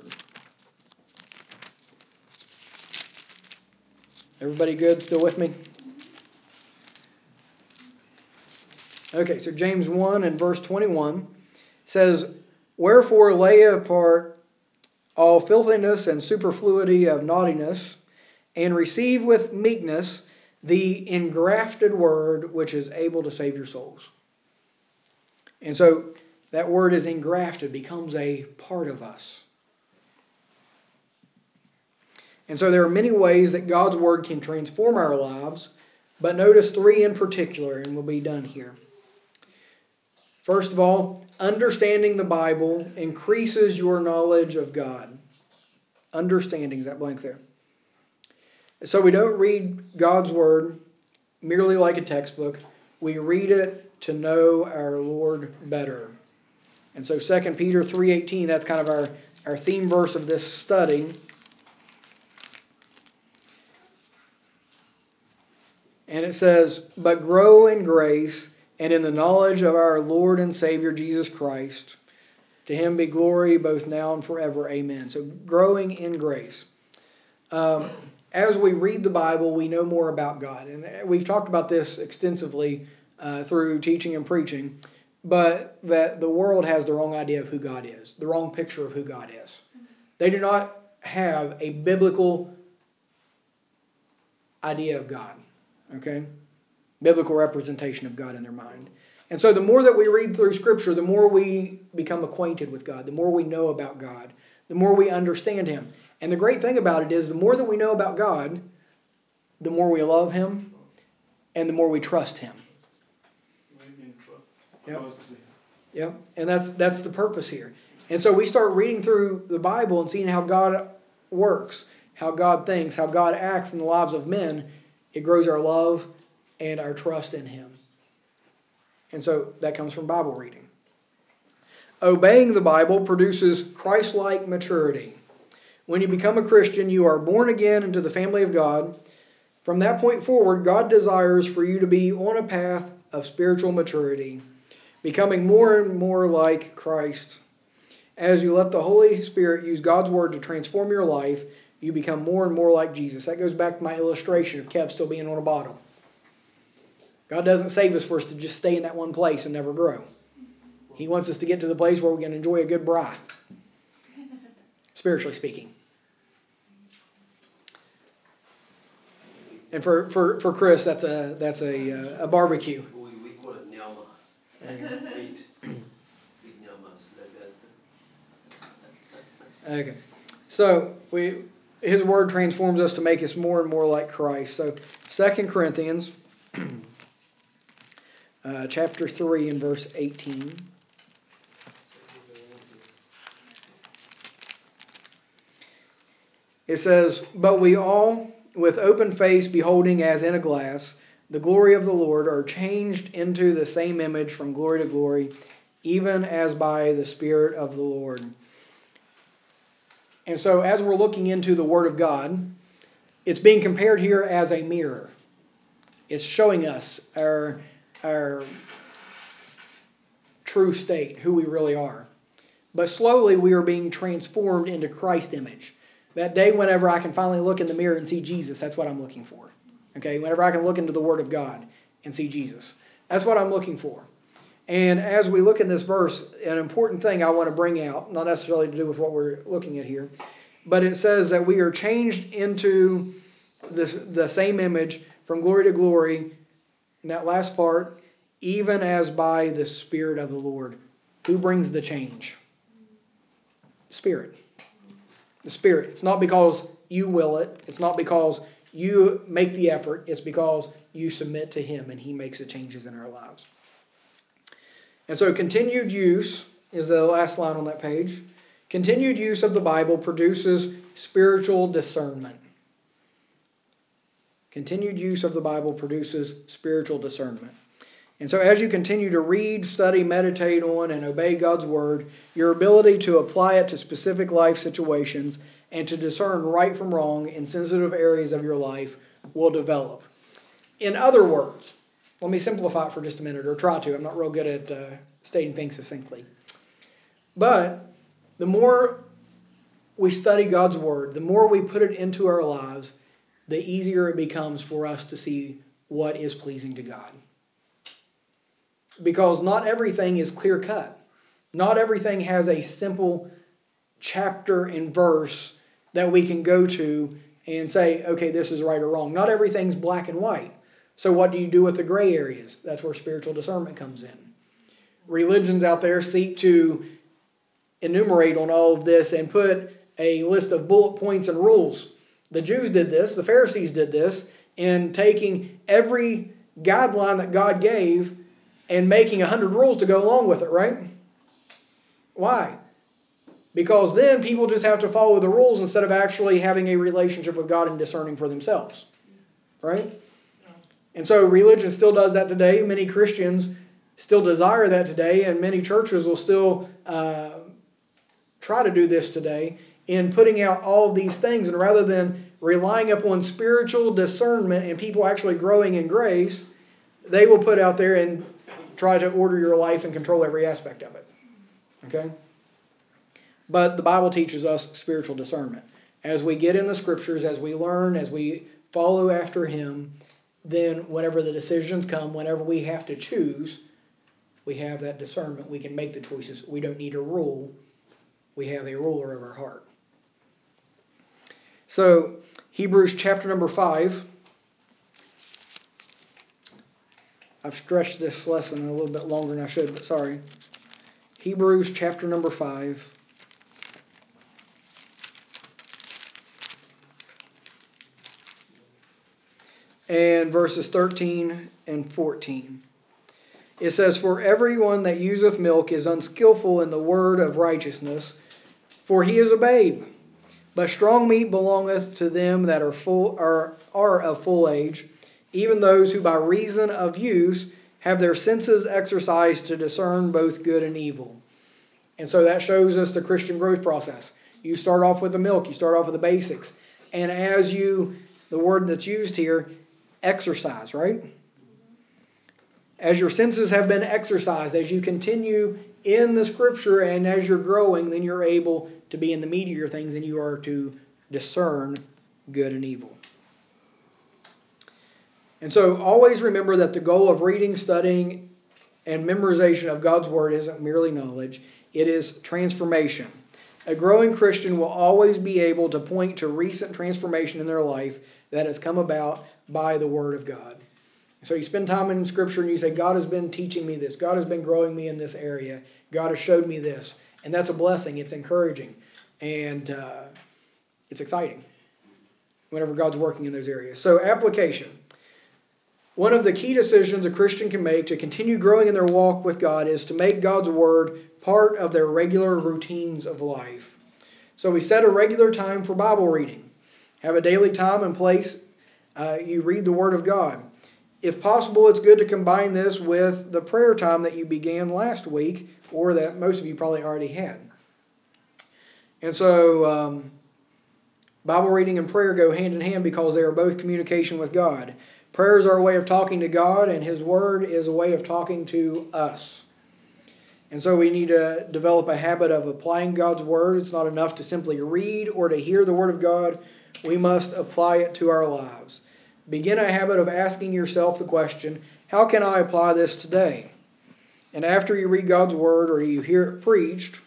Everybody good? Still with me? Okay, so James 1 and verse 21 says, wherefore lay apart all filthiness and superfluity of naughtiness, and receive with meekness the engrafted Word which is able to save your souls. And so that word is engrafted, becomes a part of us. And so there are many ways that God's Word can transform our lives, but notice three in particular, and we'll be done here. First of all, understanding the Bible increases your knowledge of God. Understanding, is that blank there? So we don't read God's Word merely like a textbook. We read it to know our Lord better. And so 2 Peter 3:18, that's kind of our theme verse of this study. And it says, "But grow in grace and in the knowledge of our Lord and Savior Jesus Christ. To Him be glory both now and forever. Amen." So growing in grace. As we read the Bible, we know more about God. And we've talked about this extensively through teaching and preaching. But that the world has the wrong idea of who God is, the wrong picture of who God is. They do not have a biblical idea of God. Okay? Biblical representation of God in their mind. And so the more that we read through Scripture, the more we become acquainted with God, the more we know about God, the more we understand Him. And the great thing about it is the more that we know about God, the more we love Him and the more we trust Him. Yep. And that's the purpose here. And so we start reading through the Bible and seeing how God works, how God thinks, how God acts in the lives of men. It grows our love and our trust in Him. And so that comes from Bible reading. Obeying the Bible produces Christ-like maturity. When you become a Christian, you are born again into the family of God. From that point forward, God desires for you to be on a path of spiritual maturity, becoming more and more like Christ. As you let the Holy Spirit use God's Word to transform your life, you become more and more like Jesus. That goes back to my illustration of Kev still being on a bottle. God doesn't save us for us to just stay in that one place and never grow. He wants us to get to the place where we can enjoy a good braai, spiritually speaking. And for Chris, that's a barbecue. We call it nyama. Meat. Meat nyamas like that. Okay. So His Word transforms us to make us more and more like Christ. So 2 Corinthians chapter 3 and verse 18. It says, "But we all, with open face, beholding as in a glass the glory of the Lord, are changed into the same image from glory to glory, even as by the Spirit of the Lord." And so as we're looking into the Word of God, it's being compared here as a mirror. It's showing us our true state, who we really are. But slowly we are being transformed into Christ's image. That day whenever I can finally look in the mirror and see Jesus, that's what I'm looking for. Okay, whenever I can look into the Word of God and see Jesus. That's what I'm looking for. And as we look in this verse, an important thing I want to bring out, not necessarily to do with what we're looking at here, but it says that we are changed into the same image from glory to glory, in that last part, even as by the Spirit of the Lord. Who brings the change? Spirit. The Spirit. It's not because you will it. It's not because you make the effort. It's because you submit to Him and He makes the changes in our lives. And so continued use is the last line on that page. Continued use of the Bible produces spiritual discernment. Continued use of the Bible produces spiritual discernment. And so as you continue to read, study, meditate on, and obey God's Word, your ability to apply it to specific life situations and to discern right from wrong in sensitive areas of your life will develop. In other words, let me simplify it for just a minute, or try to. I'm not real good at stating things succinctly. But the more we study God's Word, the more we put it into our lives, the easier it becomes for us to see what is pleasing to God. Because not everything is clear cut. Not everything has a simple chapter and verse that we can go to and say, okay, this is right or wrong. Not everything's black and white. So what do you do with the gray areas? That's where spiritual discernment comes in. Religions out there seek to enumerate on all of this and put a list of bullet points and rules. The Jews did this. The Pharisees did this in taking every guideline that God gave and making 100 rules to go along with it, right? Why? Because then people just have to follow the rules instead of actually having a relationship with God and discerning for themselves. Right? And so religion still does that today. Many Christians still desire that today, and many churches will still try to do this today in putting out all of these things. And rather than relying upon spiritual discernment and people actually growing in grace, they will put out there and try to order your life and control every aspect of it. Okay? But the Bible teaches us spiritual discernment. As we get in the Scriptures, as we learn, as we follow after Him, then whenever the decisions come, whenever we have to choose, we have that discernment. We can make the choices. We don't need a rule. We have a ruler of our heart. So, Hebrews chapter number 5. I've stretched this lesson a little bit longer than I should, but sorry. Hebrews chapter number 5. And verses 13 and 14. It says, "For everyone that useth milk is unskillful in the word of righteousness, for he is a babe. But strong meat belongeth to them that are of full age, even those who by reason of use have their senses exercised to discern both good and evil." And so that shows us the Christian growth process. You start off with the milk, you start off with the basics. And as you, the word that's used here, exercise, right? As your senses have been exercised, as you continue in the Scripture and as you're growing, then you're able to be in the meatier things and you are to discern good and evil. And so always remember that the goal of reading, studying, and memorization of God's Word isn't merely knowledge, it is transformation. A growing Christian will always be able to point to recent transformation in their life that has come about by the Word of God. So you spend time in Scripture and you say, God has been teaching me this. God has been growing me in this area. God has showed me this. And that's a blessing. It's encouraging. And it's exciting whenever God's working in those areas. So application. One of the key decisions a Christian can make to continue growing in their walk with God is to make God's Word part of their regular routines of life. So we set a regular time for Bible reading. Have a daily time and place you read the Word of God. If possible, it's good to combine this with the prayer time that you began last week, or that most of you probably already had. And so Bible reading and prayer go hand in hand because they are both communication with God. Prayers are a way of talking to God, and His Word is a way of talking to us. And so we need to develop a habit of applying God's Word. It's not enough to simply read or to hear the Word of God. We must apply it to our lives. Begin a habit of asking yourself the question, how can I apply this today? And after you read God's Word or you hear it preached,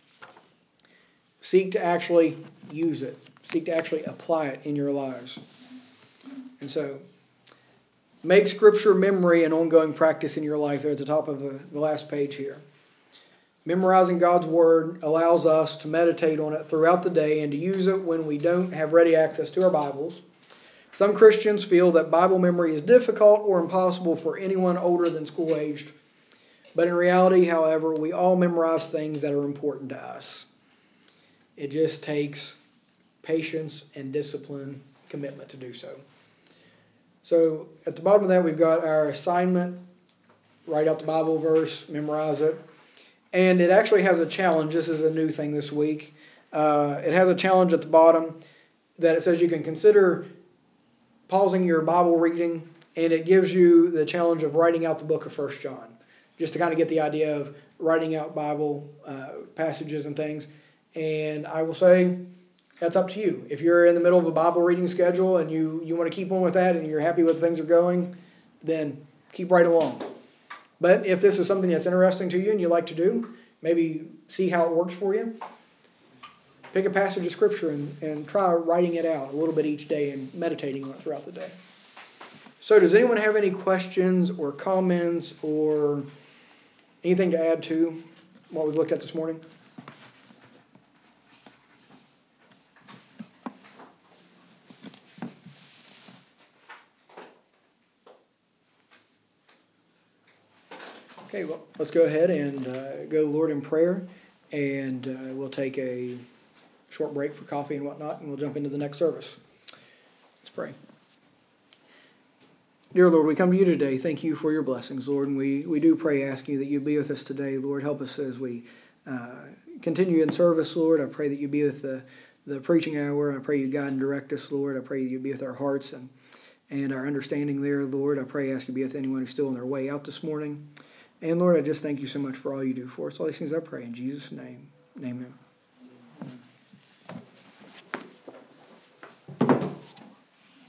seek to actually use it. Seek to actually apply it in your lives. And so, make Scripture memory an ongoing practice in your life. There at the top of the last page here. Memorizing God's Word allows us to meditate on it throughout the day and to use it when we don't have ready access to our Bibles. Some Christians feel that Bible memory is difficult or impossible for anyone older than school-aged. But in reality, however, we all memorize things that are important to us. It just takes patience and discipline, commitment to do so. So at the bottom of that, we've got our assignment. Write out the Bible verse, memorize it. And it actually has a challenge. This is a new thing this week. It has a challenge at the bottom that it says you can consider pausing your Bible reading, and it gives you the challenge of writing out the book of 1 John, just to kind of get the idea of writing out Bible passages and things. And I will say, that's up to you. If you're in the middle of a Bible reading schedule and you want to keep on with that and you're happy with things are going, then keep right along. But if this is something that's interesting to you and you like to do, maybe see how it works for you, pick a passage of Scripture and try writing it out a little bit each day and meditating on it throughout the day. So does anyone have any questions or comments or anything to add to what we've looked at this morning? Okay, well, let's go ahead and go to the Lord in prayer, and we'll take a short break for coffee and whatnot, and we'll jump into the next service. Let's pray. Dear Lord, we come to you today. Thank you for your blessings, Lord, and we do pray, asking you that you be with us today. Lord, help us as we continue in service, Lord. I pray that you be with the preaching hour. I pray you guide and direct us, Lord. I pray you be with our hearts and our understanding there, Lord. I pray, ask you to be with anyone who's still on their way out this morning. And Lord, I just thank you so much for all you do for us. All these things I pray in Jesus' name. Amen.